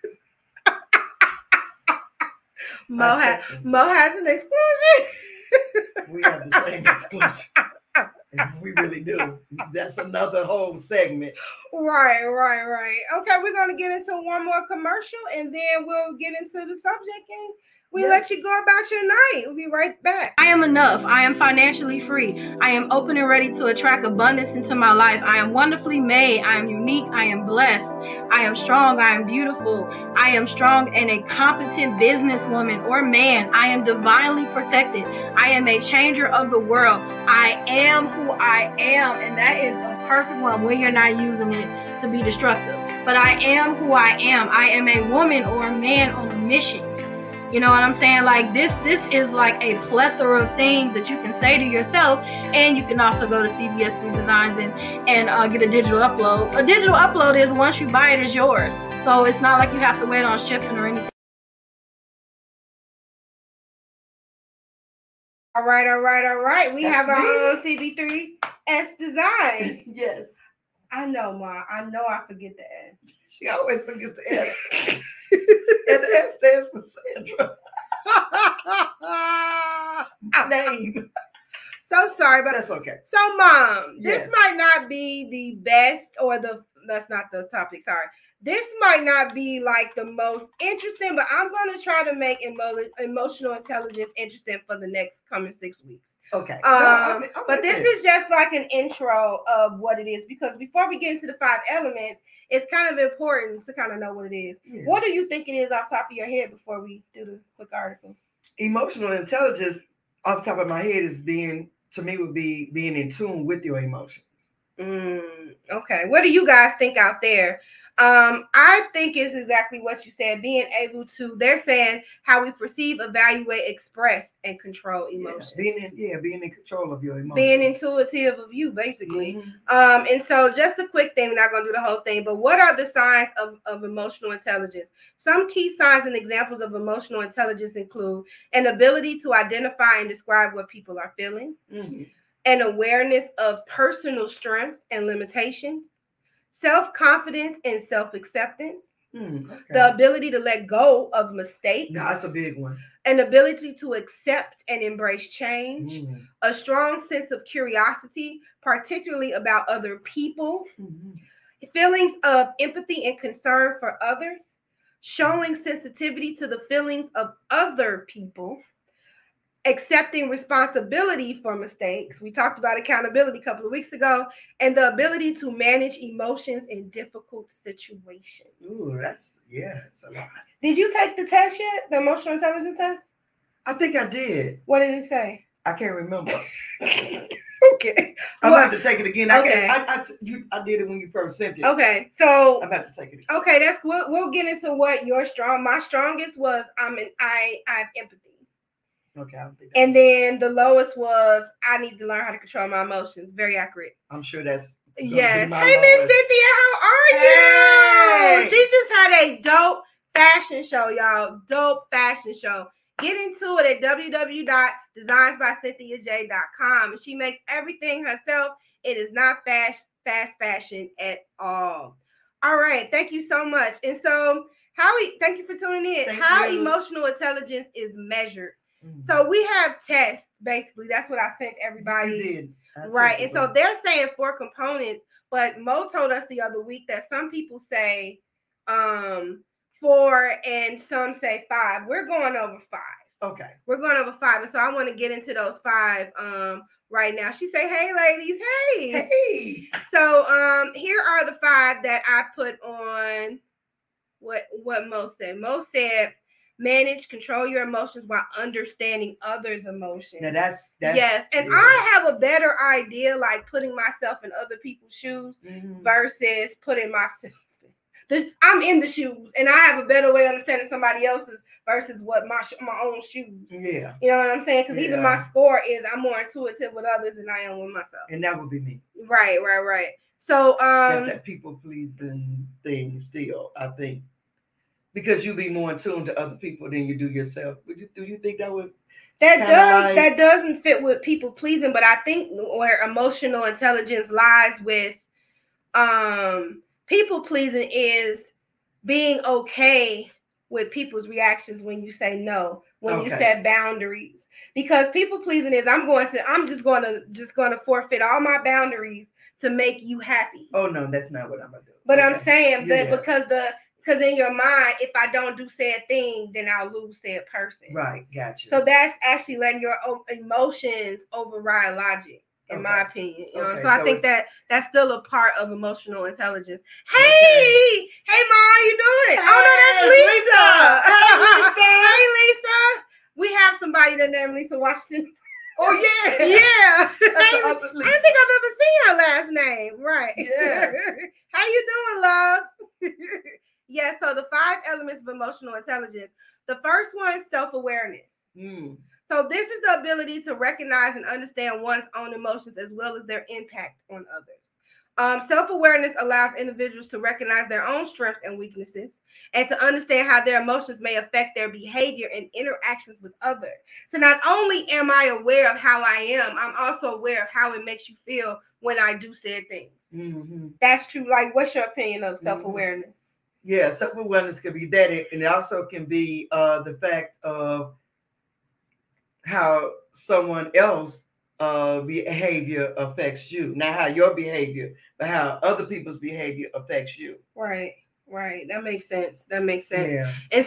Mo has an exclusion. We have the same exclusion. We really do. That's another whole segment. Right. Okay, we're gonna get into one more commercial, and then we'll get into the subject, and we let you go about your night. We'll be right back. I am enough. I am financially free. I am open and ready to attract abundance into my life. I am wonderfully made. I am unique. I am blessed. I am strong. I am beautiful. I am strong and a competent businesswoman or man. I am divinely protected. I am a changer of the world. I am who I am, and that is a perfect one when you're not using it to be destructive. But I am who I am. I am a woman or a man on a mission. You know what I'm saying? Like this is like a plethora of things that you can say to yourself, and you can also go to CBS 3 Designs and get a digital upload. A digital upload is once you buy it, it's yours. So it's not like you have to wait on shipping or anything. All right. We have our own CB3S Designs. Yes. I know, Ma. I know I forget the S. She always forgets the S. And the S stands for Sandra. Name. So sorry, but that's okay. So, Mom, yes. This might not be the best that's not the topic. Sorry. This might not be like the most interesting, but I'm going to try to make emotional intelligence interesting for the next coming 6 weeks. Okay. But this is just like an intro of what it is, because before we get into the 5 elements, it's kind of important to kind of know what it is. Yeah. What do you think it is off the top of your head before we do the quick article? Emotional intelligence, off the top of my head, would be being in tune with your emotions. Okay. What do you guys think out there? I think it's exactly what you said, being able to, they're saying how we perceive, evaluate, express, and control emotions. Being in control of your emotions. Being intuitive of you, basically. And so just a quick thing, we're not going to do the whole thing, but what are the signs of emotional intelligence? Some key signs and examples of emotional intelligence include an ability to identify and describe what people are feeling, an awareness of personal strengths and limitations, self-confidence and self-acceptance, the ability to let go of mistakes. No, that's a big one. An ability to accept and embrace change, a strong sense of curiosity, particularly about other people, feelings of empathy and concern for others, showing sensitivity to the feelings of other people, accepting responsibility for mistakes. We talked about accountability a couple of weeks ago, and the ability to manage emotions in difficult situations. Ooh, that's a lot. Did you take the test yet? The emotional intelligence test? I think I did. What did it say? I can't remember. Okay. I'm about to take it again. Okay. I did it when you first sent it. Okay. So I'm about to take it again. okay, that's we'll get into what your my strongest was. I have empathy. Okay, I don't think. And then the lowest was I need to learn how to control my emotions. Very accurate. I'm sure that's yes. Hey, Miss Cynthia, how are you? Hey. She just had a dope fashion show, y'all. Dope fashion show. Get into it at www.designsbycynthiaj.com. She makes everything herself. It is not fast fashion at all. All right. Thank you so much. And so, thank you for tuning in. How emotional intelligence is measured. Mm-hmm. So we have tests, basically. That's what I sent everybody. You did. Right. And so they're saying 4 components, but Mo told us the other week that some people say 4 and some say 5. We're going over 5. Okay. We're going over 5. And so I want to get into those 5 right now. She say, hey ladies, hey. Hey. So here are the 5 that I put on what Mo said. Mo said, manage, control your emotions while understanding others' emotions. Now that's yes. And yeah. I have a better idea, like putting myself in other people's shoes versus putting myself. I'm in the shoes, and I have a better way of understanding somebody else's versus what my own shoes. Yeah. You know what I'm saying? Because even my score is I'm more intuitive with others than I am with myself. And that would be me. Right. So that's that people pleasing thing still, I think. Because you be more in tune to other people than you do yourself. Do you think that would? That doesn't fit with people pleasing, but I think where emotional intelligence lies with people pleasing is being okay with people's reactions when you say no, when you set boundaries. Because people pleasing is I'm just going to forfeit all my boundaries to make you happy. Oh no, that's not what I'm gonna do. But I'm saying that because in your mind, if I don't do said thing, then I'll lose said person. Right, gotcha. So that's actually letting your emotions override logic, in my opinion. You know, so I think that's still a part of emotional intelligence. Hey, Ma, how you doing? Hey, oh no, that's Lisa. Hey, Lisa. Hey, Lisa. We have somebody that named Lisa Washington. Oh yeah, yeah. I didn't think I've ever seen her last name. Right. Yes. How you doing, love? Yeah, so the 5 elements of emotional intelligence. The first one is self-awareness. So this is the ability to recognize and understand one's own emotions as well as their impact on others. Self-awareness allows individuals to recognize their own strengths and weaknesses and to understand how their emotions may affect their behavior and interactions with others. So not only am I aware of how I am, I'm also aware of how it makes you feel when I do said things. That's true. Like, what's your opinion of self-awareness? Yeah, self-awareness can be that, and it also can be the fact of how someone else behavior affects you. Not how your behavior, but how other people's behavior affects you. Right. That makes sense. Yeah. And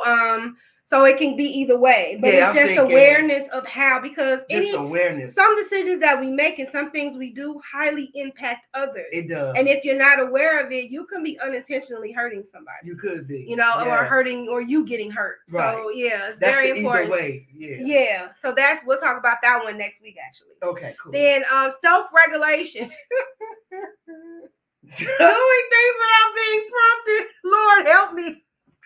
so it can be either way, but it's just awareness of how, because awareness. Some decisions that we make and some things we do highly impact others. It does. And if you're not aware of it, you can be unintentionally hurting somebody. You could be. You know, or hurting, or you getting hurt. Right. So yeah, it's very important. Either way. Yeah. Yeah. So we'll talk about that one next week, actually. Okay, cool. Then self-regulation. Doing things without being prompted. Lord help me.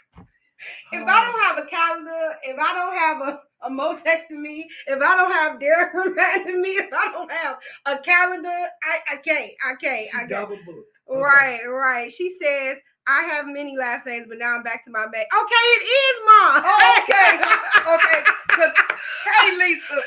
If I don't have a calendar, if I don't have a Mo texting me, if I don't have Derek reminding me, if I don't have a calendar, I can't. Double booked. Okay. Right. She says, I have many last names, but now I'm back to my baby. Okay, it is Mom. Oh, okay. Because, hey, Lisa.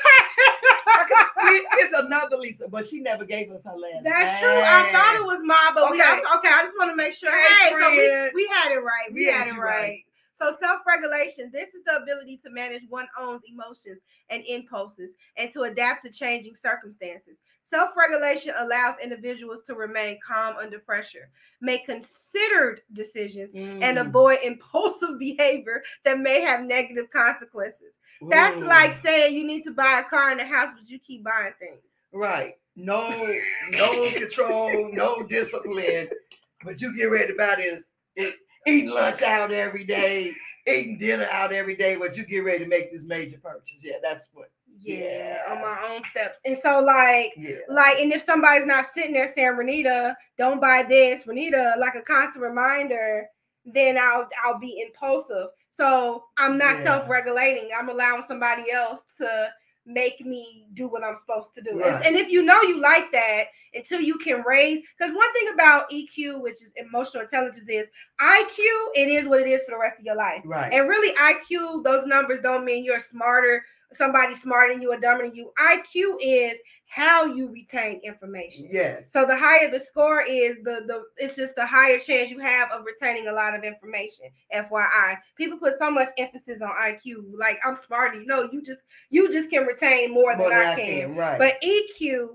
It's another Lisa, but she never gave us her last name. That's true. I thought it was Mom, but I just want to make sure. Hey, so we had it right. We had it right. So self-regulation, this is the ability to manage one's own emotions and impulses and to adapt to changing circumstances. Self-regulation allows individuals to remain calm under pressure, make considered decisions, and avoid impulsive behavior that may have negative consequences. That's like saying you need to buy a car and a house, but you keep buying things. Right. No control, no discipline, but you get ready to buy this. Eating lunch out every day, eating dinner out every day, but you get ready to make this major purchase. Yeah, that's what. on my own steps. And so like, and if somebody's not sitting there saying, Renita, don't buy this, Renita, like a constant reminder, then I'll be impulsive. So I'm not self-regulating. I'm allowing somebody else to make me do what I'm supposed to do. Right. And if you know you like that, until you can raise, because one thing about EQ, which is emotional intelligence, is IQ, it is what it is for the rest of your life. Right. And really IQ, those numbers don't mean you're smarter, somebody smarter than you or dumber than you. IQ is how you retain information. Yes. So the higher the score is, it's just the higher chance you have of retaining a lot of information. FYI, people put so much emphasis on IQ, like I'm smarter. No, you just can retain more than I can. Right. But EQ,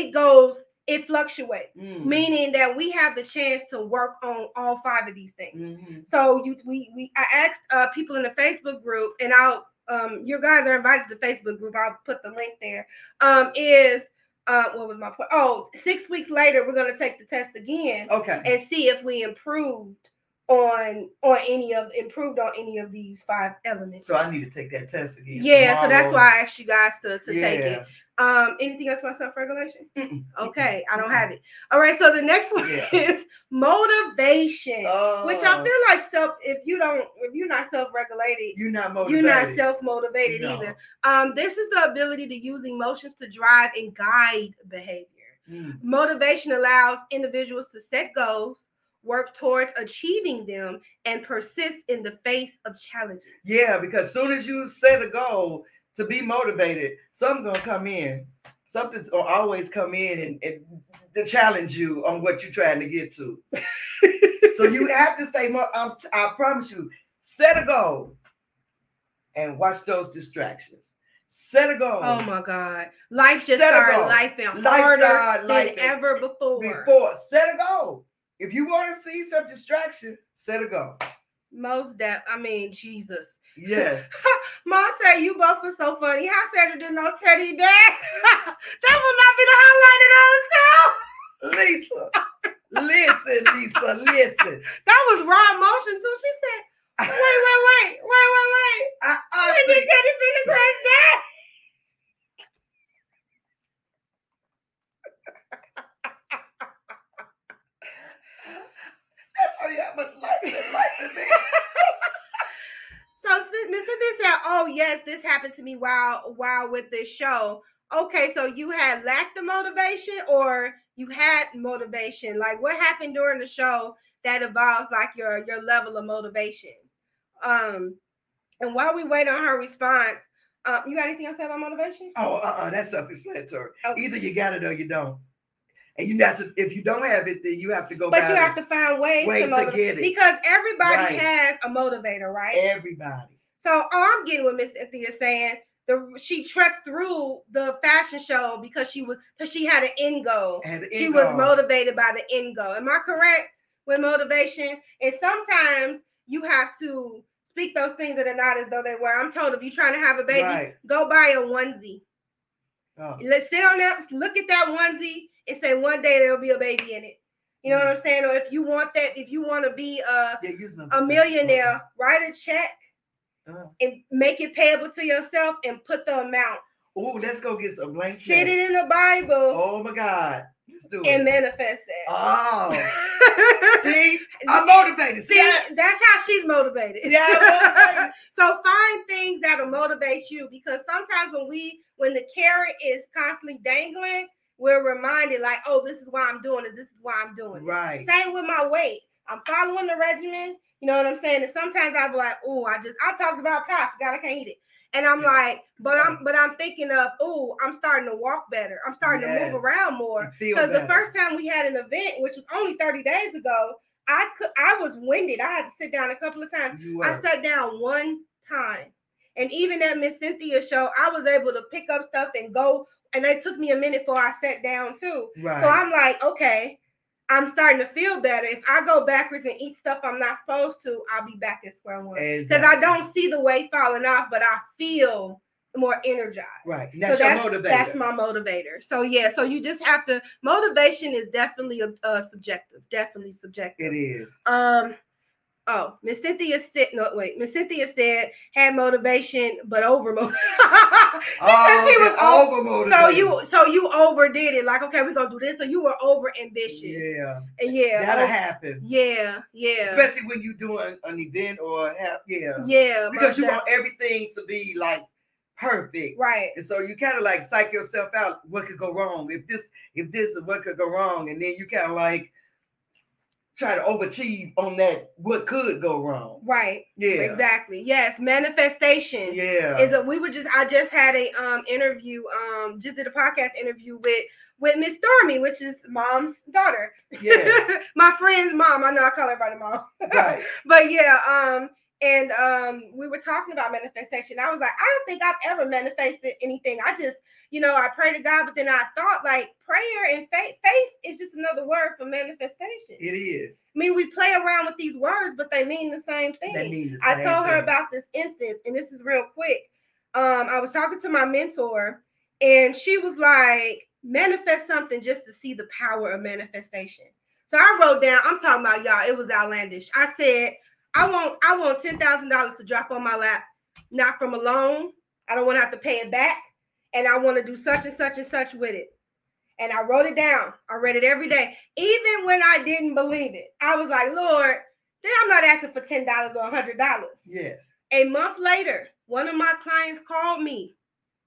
it fluctuates, meaning that we have the chance to work on all 5 of these things. Mm-hmm. So I asked people in the Facebook group, and you guys are invited to the Facebook group. I'll put the link there. What was my point? Oh, 6 weeks later, we're going to take the test again. Okay. And see if we improved on any of these 5 elements. So I need to take that test again. Yeah, tomorrow. So that's why I asked you guys to take it. Anything else about self-regulation? Okay, I don't have it. All right, so the next one is motivation, which I feel like if you're not self-regulated, you're not motivated. You're not self-motivated either. This is the ability to use emotions to drive and guide behavior. Motivation allows individuals to set goals, work towards achieving them, and persist in the face of challenges. Yeah, because as soon as you set a goal to be motivated, something's gonna come in. Something's gonna always come in and to challenge you on what you're trying to get to. So you have to stay more. I promise you, set a goal and watch those distractions. Set a goal. Oh my God, life just started lifing harder than ever before. Set a goal. If you want to see some distraction, set a goal. Jesus. Yes. Mom said you both were so funny. How sad you didn't know Teddy Dad? That will not be the highlight of the show. Listen. That was raw emotion too. She said, wait. When did Teddy Pendergrass dad? That's how you have much life in me. So Miss Cynthia said, oh yes, this happened to me while with this show. Okay, so you had lacked the motivation or you had motivation? Like what happened during the show that involves like your level of motivation? And while we wait on her response, you got anything else to say about motivation? That's self-explanatory. Okay. Either you got it or you don't. And you have to, if you don't have it, then you have to go back. But you have to find ways to get it. Because everybody has a motivator, right? Everybody. So I'm getting what Miss Cynthia is saying. She trekked through the fashion show because she had an end goal. She was motivated by the end goal. Am I correct with motivation? And sometimes you have to speak those things that are not as though they were. I'm told if you're trying to have a baby, go buy a onesie. Let's sit on that, look at that onesie and say one day there'll be a baby in it. You know what I'm saying? Or if you want to be a millionaire, write a check and make it payable to yourself and put the amount. Oh, let's go get some blank checks. Sit it in the Bible. Oh my God. Let's do it. And manifest that. Oh. See? I'm motivated. See, that's how she's motivated. Yeah. So find things that'll motivate you, because sometimes when the carrot is constantly dangling, we're reminded like, oh, this is why I'm doing it. This is why I'm doing it. Right. Same with my weight. I'm following the regimen. You know what I'm saying? And sometimes I'll be like, oh, I talked about pie. God, I can't eat it. And I'm like, but I'm thinking of, oh, I'm starting to walk better. I'm starting to move around more. Because the first time we had an event, which was only 30 days ago, I was winded. I had to sit down a couple of times. I sat down one time. And even at Miss Cynthia's show, I was able to pick up stuff and go. And it took me a minute before I sat down too. Right. So I'm like, okay, I'm starting to feel better. If I go backwards and eat stuff I'm not supposed to, I'll be back at square one. Because I don't see the weight falling off, but I feel more energized. Right. That's your motivator. That's my motivator. So yeah, so you just have to, motivation is definitely subjective. Definitely subjective. It is. Oh, Miss Cynthia said, no, wait. Miss Cynthia said had motivation, but over motivation. She said she was over motivated. So you overdid it. Like, okay, we're gonna do this. So you were over ambitious. Yeah. Yeah. That'll happen. Yeah. Especially when you're doing an event or Yeah. Because you want everything to be like perfect. Right. And so you kind of like psych yourself out. What could go wrong? If this is what could go wrong, and then you kind of like try to overachieve on that what could go wrong. Right. Yeah. Exactly. Yes. Manifestation. Yeah. I just had a interview, just did a podcast interview with Miss Stormy, which is Mom's daughter. Yes. My friend's mom. I know I call everybody mom. Right. But yeah, and we were talking about manifestation. I was like, I don't think I've ever manifested anything. I just, I pray to God, but then I thought like prayer and faith is just another word for manifestation. It is. I mean, we play around with these words, but they mean the same thing. They mean the same I told her thing. about this instance, and this is real quick. I was talking to my mentor, and she was like, manifest something just to see the power of manifestation. So I wrote down, I'm talking about y'all, it was outlandish. I said, I want $10,000 to drop on my lap, not from a loan. I don't want to have to pay it back. And I want to do such and such and such with it. And I wrote it down. I read it every day. Even when I didn't believe it, I was like, Lord, then I'm not asking for $10 or $100. Yes. A month later, one of my clients called me.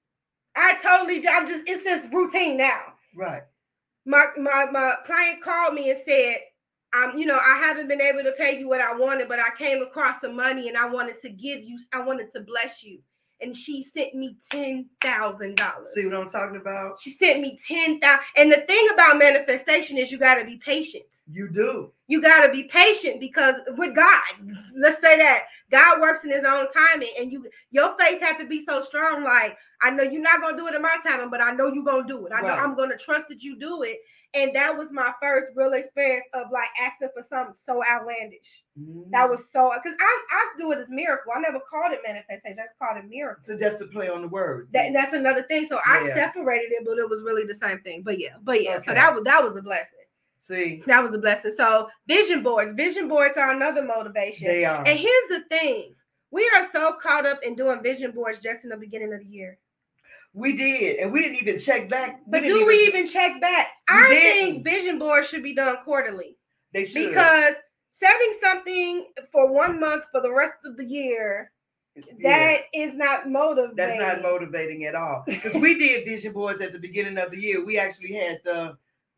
It's just routine now. Right. My client called me and said, I haven't been able to pay you what I wanted, but I came across some money and I wanted to bless you. And she sent me $10,000. See what I'm talking about? She sent me $10,000. And the thing about manifestation is you got to be patient. You do. You got to be patient because with God, let's say that God works in his own timing, and your faith has to be so strong. Like, I know you're not going to do it in my timing, but I know you're going to do it. I know I'm going to trust that you do it. And that was my first real experience of like asking for something so outlandish. Mm-hmm. That was so, because I do it as miracle. I never called it manifestation. I just called it miracle. So that's the play on the words. That's another thing. So I separated it, but it was really the same thing. But yeah. Okay. So that was a blessing. See, that was a blessing. So vision boards are another motivation. They are. And here's the thing: we are so caught up in doing vision boards just in the beginning of the year. We did, and we didn't even check back. But do we even check back? I think vision boards should be done quarterly. They should, because setting something for 1 month for the rest of the year. That is not motivating. That's not motivating at all. Because we did vision boards at the beginning of the year. We actually had the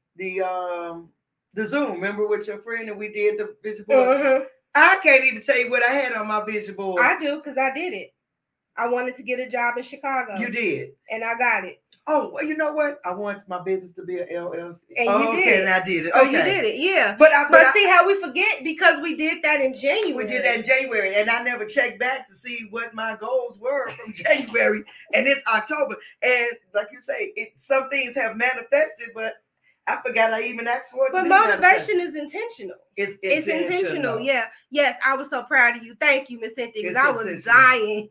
Zoom. Remember with your friend, and we did the vision board. Mm-hmm. I can't even tell you what I had on my vision board. I do, because I did it. I wanted to get a job in Chicago. You did, and I got it. Oh, well, you know what? I want my business to be an LLC. And you did it. And I did it. So okay. You did it, yeah. But see how we forget, because we did that in January. We did that in January, and I never checked back to see what my goals were from January, and it's October. And like you say, some things have manifested, but I forgot I even asked for it. But motivation is intentional. It's intentional. Yeah. Yes, I was so proud of you. Thank you, Miss Cynthia, because I was dying.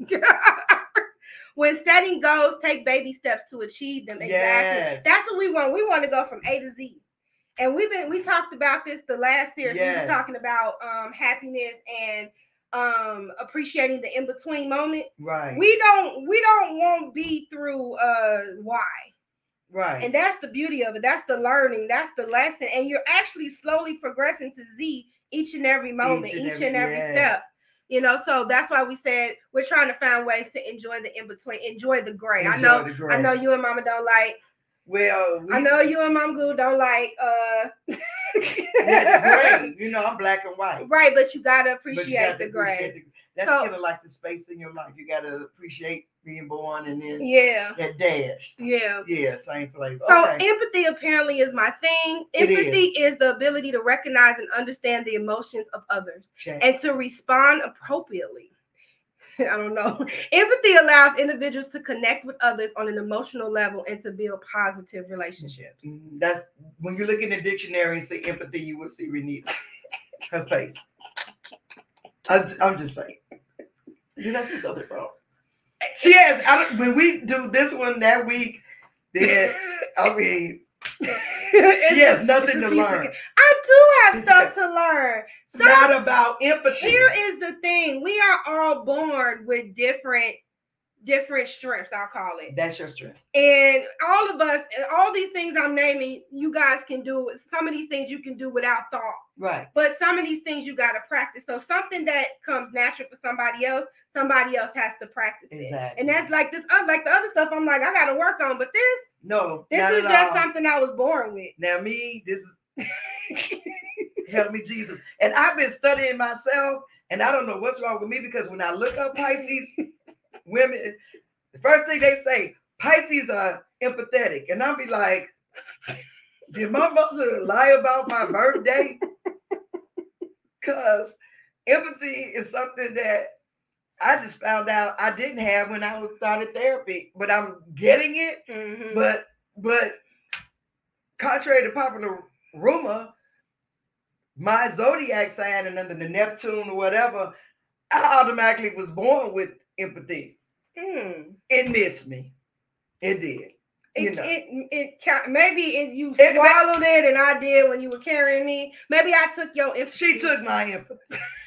When setting goals, take baby steps to achieve them. Exactly. Yes. That's what we want. We want to go from A to Z. And we talked about this the last series. Yes. We were talking about happiness and appreciating the in-between moments. Right. We don't want B through Y. Right. And that's the beauty of it. That's the learning. That's the lesson. And you're actually slowly progressing to Z each and every moment, each and every step. So that's why we said we're trying to find ways to enjoy the in-between, enjoy the gray. I know you and Mama don't like. Well, I know you and Mom Goo don't like the gray. I'm black and white. Right, but you gotta appreciate the gray. That's kind of like the space in your life. You gotta appreciate being born and then that dash. Yeah, same flavor. So empathy apparently is my thing. Empathy is the ability to recognize and understand the emotions of others and to respond appropriately. I don't know. Empathy allows individuals to connect with others on an emotional level and to build positive relationships. That's when you look in the dictionary and say empathy, you will see Renita. Her face. I'm just saying. Did I say something wrong? She has. When we do this one that week, then she has nothing to learn. I'm do have It's stuff okay. to learn. Not about empathy. Here is the thing: we are all born with different strengths. I'll call it. That's your strength. And all of us, all these things I'm naming, you guys can do. Some of these things you can do without thought. Right. But some of these things you got to practice. So something that comes natural for somebody else has to practice it. Exactly. And that's like this, like the other stuff I'm like, I got to work on. But this is just something I was born with. Now me, this is help me Jesus. And I've been studying myself, and I don't know what's wrong with me, because when I look up Pisces women, the first thing they say, Pisces are empathetic. And I'll be like, did my mother lie about my birthday? Because empathy is something that I just found out I didn't have when I was started therapy, but I'm getting it. Mm-hmm. But contrary to popular rumor, my zodiac sign and under the Neptune or whatever, I automatically was born with empathy. It missed me. It did. You swallowed it, and I did when you were carrying me. Maybe I took your empathy. She took my empathy.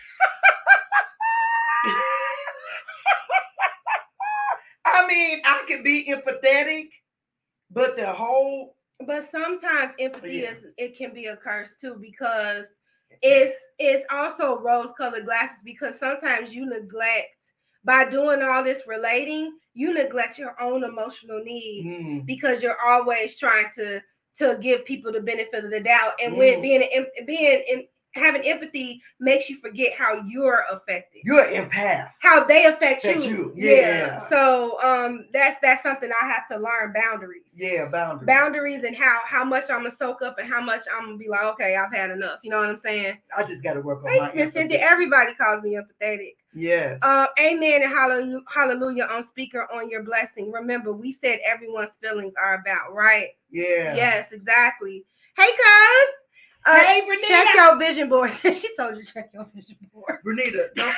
I mean, I can be empathetic, but But sometimes empathy it can be a curse too, because it's also rose-colored glasses, because sometimes you neglect, by doing all this relating, you neglect your own emotional needs because you're always trying to give people the benefit of the doubt. And when having empathy makes you forget how you're affected. You're an empath. How they affect you. Yeah. So that's something I have to learn, boundaries. Yeah, boundaries. Boundaries, and how much I'm gonna soak up and how much I'm gonna be like, okay, I've had enough. You know what I'm saying? I just gotta work on Thanks, my Miss empathy. Cynthia. Everybody calls me empathetic. Yes. Amen and hallelujah on speaker on your blessing. Remember, we said everyone's feelings are about, right? Yeah. Yes, exactly. Hey, cuz. Hey, Renita. Check your vision board. She told you to check your vision board. Renita. No.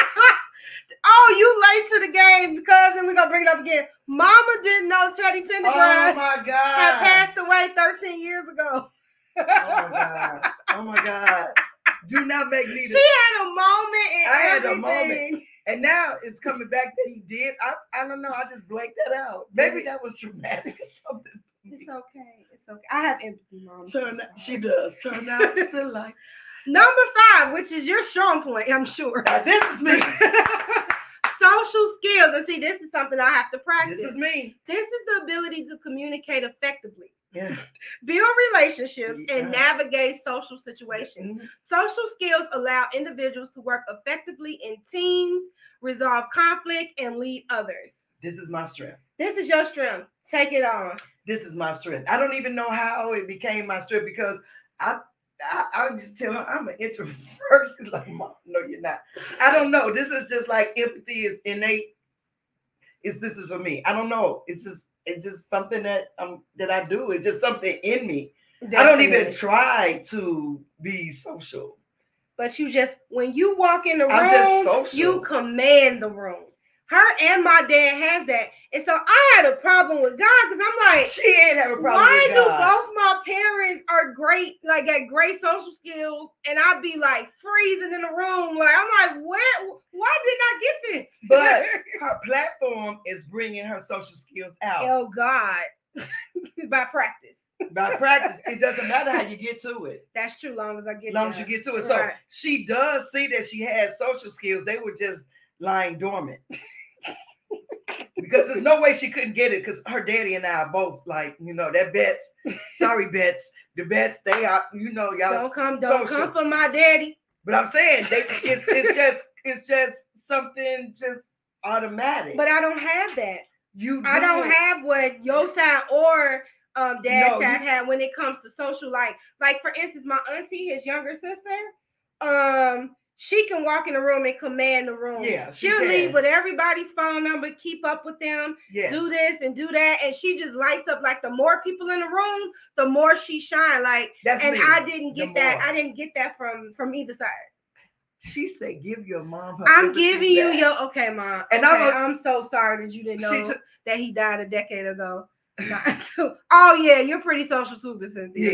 Oh, you late to the game, because then we're going to bring it up again. Mama didn't know Teddy Pendergrass had passed away 13 years ago. Oh, my God. Oh, my God. Do not make me. She had a moment and I everything. had a moment. And now it's coming back that he did. I don't know. I just blanked that out. Maybe that was traumatic or something. It's okay. It's okay. I have empathy, Mom. She does. Turn out the light. Number 5, which is your strong point, I'm sure. Now, this is me. Social skills. And see, this is something I have to practice. This is me. This is the ability to communicate effectively. Yeah. Build relationships and navigate social situations. Mm-hmm. Social skills allow individuals to work effectively in teams, resolve conflict, and lead others. This is my strength. This is your strength. Take it on. This is my strength. I don't even know how it became my strength, because I just tell her I'm an introvert. She's like, Mom, no, you're not. I don't know. This is just like empathy is innate. This is for me. I don't know. It's just something that I do. It's just something in me. Definitely. I don't even try to be social. But you just, when you walk in the room, I'm just social. You command the room. Her and my dad has that. And so I had a problem with God, because I'm like, she ain't have a problem why with God. do both my parents are great, like got great social skills, and I'd be like freezing in the room? Like, I'm like, why didn't I get this? But her platform is bringing her social skills out. Oh God. By practice. By practice. It doesn't matter how you get to it. That's true, long as I get Long as you get to it. So she does see that she has social skills. They were just lying dormant. Because there's no way she couldn't get it, because her daddy and I are both like, that Bets. Sorry, Bets. The Bets, they are, y'all don't come for my daddy. But I'm saying it's just something just automatic. But I don't have that. I don't have what your side or dad's side had when it comes to social. Like for instance, my auntie, his younger sister, she can walk in the room and command the room. Yeah, she'll leave with everybody's phone number, keep up with them, do this and do that, and she just lights up. Like, the more people in the room, the more she shine. Like, I didn't get that. I didn't get that from either side. She said, "Give your mom her." I'm giving you your okay, Mom. And okay, I'm so sorry that you didn't know that he died a decade ago. Oh yeah, you're pretty social too, Cynthia. Yeah.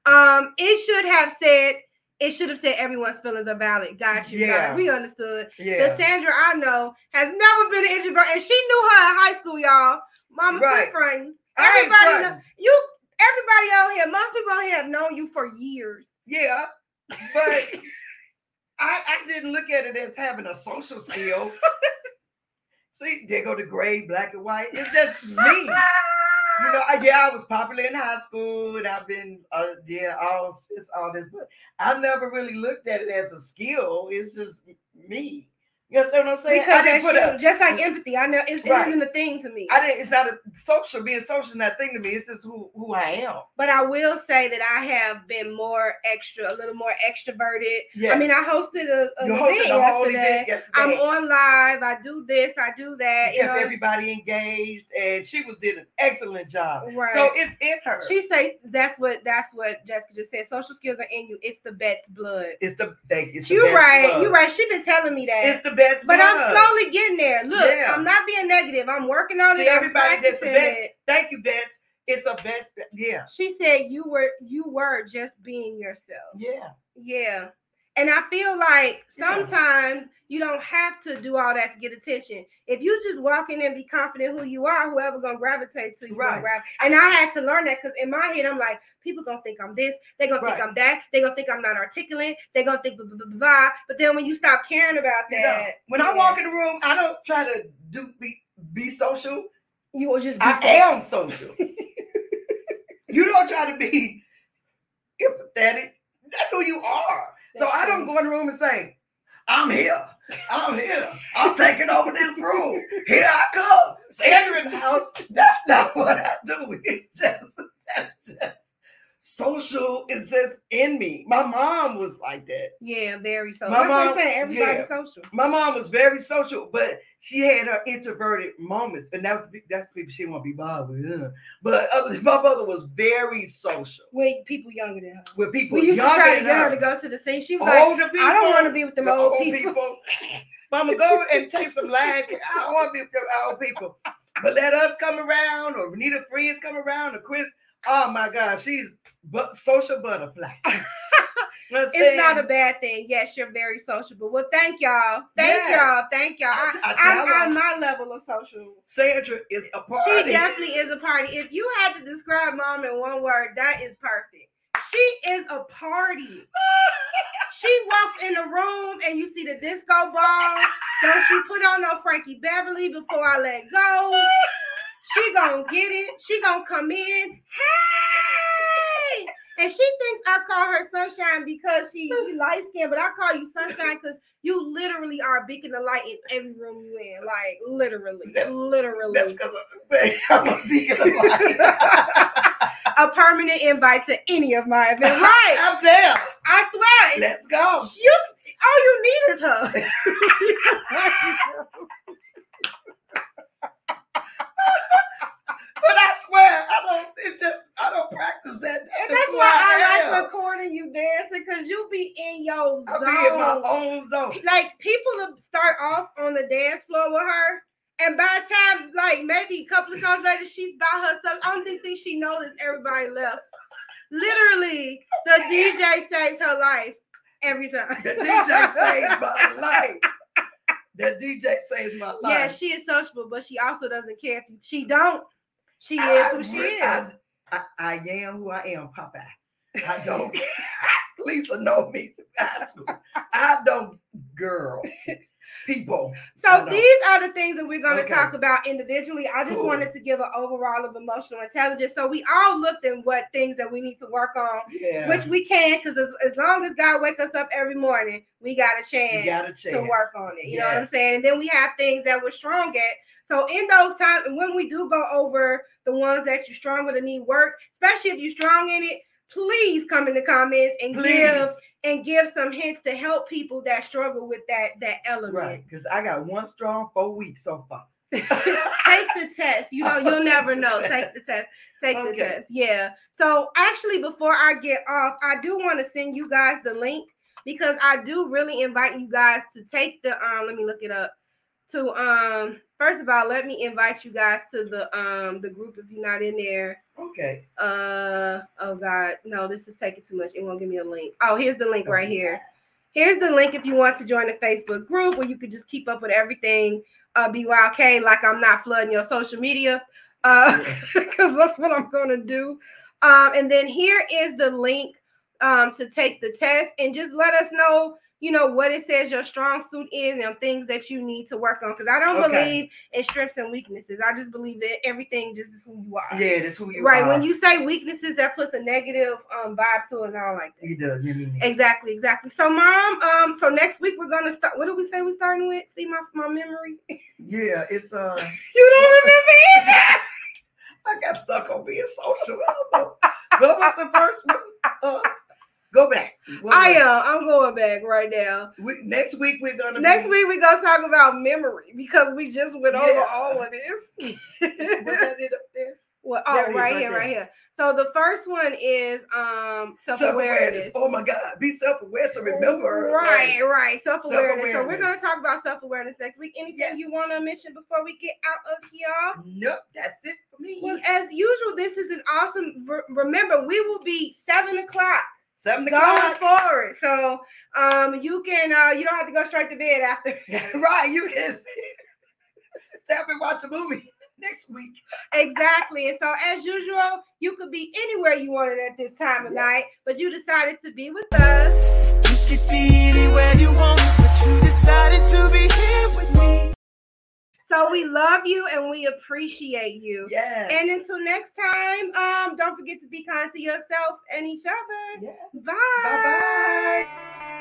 It should have said everyone's feelings are valid. Got you. Yeah. Got it. We understood. Yeah. The Sandra I know has never been an introvert, and she knew her in high school, y'all. Mama, quit fronting. Everybody out here, most people out here have known you for years. Yeah, but I didn't look at it as having a social skill. See, there go the gray, black, and white. It's just me. You know, I was popular in high school, and I've been, all this, but I never really looked at it as a skill. It's just me. You understand what I'm saying? Because just like empathy, I know it isn't a thing to me. It's not being social, not a thing to me. It's just who I am. But I will say that I have been a little more extroverted. Yes. I mean, I hosted You hosted the whole event yesterday. I'm on live. I do this. I do that. You kept everybody engaged, and she did an excellent job. Right. So it's in her. She say that's what Jessica just said. Social skills are in you. It's the best blood. You're right. She been telling me that. It's the best. But I'm slowly getting there. Look, I'm not being negative. I'm working on it. Everybody that's a Bets. Thank you, Bets. It's a Bets. Yeah. She said you were just being yourself. Yeah. Yeah. And I feel like sometimes you don't have to do all that to get attention. If you just walk in and be confident who you are, whoever gonna gravitate to you, gonna gravitate. And I had to learn that because in my head, I'm like, people gonna think I'm this, they're gonna think I'm that, they're gonna think I'm not articulate, they're gonna think blah, blah, blah, blah. But then when you stop caring about that, when I walk in the room, I don't try to be social. You will just be am social. You don't try to be empathetic. That's who you are. So I don't go in the room and say, I'm here. I'm taking over this room. Here I come. Sandra in the house. That's not what I do. It's just social is just in me. My mom was like that. Yeah, very social. That's what I'm saying. Everybody's social. My mom was very social, but she had her introverted moments, and that's people she didn't want to be bothered with. But my mother was very social. With people younger than her. With people we used younger to try to than get her to go to the scene. She was older like, people, I don't want to be with them old people. Mama, go and take some lag. I don't want to be with them old people. But let us come around, or Renita friends come around, or Chris. Oh my God, she's social butterfly. It's not a bad thing. Yes, you're very sociable. Well, thank y'all. Thank y'all. I'm on my level of social. Sandra is a party. She definitely is a party. If you had to describe mom in one word, that is perfect. She is a party. She walks in the room and you see the disco ball. Don't you put on no Frankie Beverly before I let go. She gonna get it. She gonna come in. Hey! And she thinks I call her Sunshine because she light skinned, but I call you Sunshine because you literally are a beacon of light in every room you in. Like literally. That's because I'm a beacon of light. A permanent invite to any of my events. Right. I'm there. I swear. Let's go. All you need is her. But I swear, I don't practice that. That's why I like recording you dancing, because you be in your zone. I be in my own zone. Like, people will start off on the dance floor with her, and by the time, like, maybe a couple of songs later, she's by herself. I don't think she noticed everybody left. Literally, the DJ saves her life every time. The DJ saves my life. The DJ saves my life. Yeah, she is sociable, but she also doesn't care if she don't. She is who she is. I am who I am, Popeye. I don't care. Lisa know me. I don't, girl. People. So these are the things that we're going to talk about individually. I just wanted to give an overall of emotional intelligence. So we all looked at what things that we need to work on, which we can, because as long as God wakes us up every morning, we got a chance to work on it. You know what I'm saying? And then we have things that we're strong at. So in those times, when we do go over the ones that you're strong with and need work, especially if you're strong in it, please come in the comments and give some hints to help people that struggle with that element. Right, because I got one strong 4 weeks so far. Take the test. You'll never know. Take the test. Take the test. Yeah. So actually, before I get off, I do want to send you guys the link, because I do really invite you guys to take the let me look it up. to first of all, let me invite you guys to the group if you're not in there. Okay. Oh God, no, this is taking too much. It won't give me a link. Oh, here's the link right here. Here's the link if you want to join the Facebook group where you can just keep up with everything BYK, like I'm not flooding your social media. Because that's what I'm gonna do. And then here is the link to take the test and just let us know, what it says your strong suit is and things that you need to work on. Because I don't believe in strengths and weaknesses. I just believe that everything just is who you are. Yeah, that's who you are. Right. When you say weaknesses, that puts a negative vibe to it, and I don't like that. It does. Exactly. So, Mom, so next week we're gonna start. What did we say we're starting with? See my memory. Yeah, it's You don't remember either. I got stuck on being social. What was the first one? Go back. I'm going back right now. Next week we're gonna talk about memory because we just went over all of this. Was that it up there? Well, right here. So the first one is self-awareness. Oh my God, be self-aware to remember. Right. Self-awareness. So we're gonna talk about self-awareness next week. Anything you want to mention before we get out of here? Nope, that's it for me. Well, as usual, this is an awesome. Remember, we will be 7 o'clock. 7 o'clock going forward. So you can you don't have to go straight to bed after. Right, you can stay up and watch a movie next week. Exactly. And so as usual, you could be anywhere you wanted at this time of night, but you decided to be with us. You could be anywhere you want, but you decided to be here with me. So we love you and we appreciate you. Yes. And until next time, don't forget to be kind to yourself and each other. Yes. Bye. Bye-bye.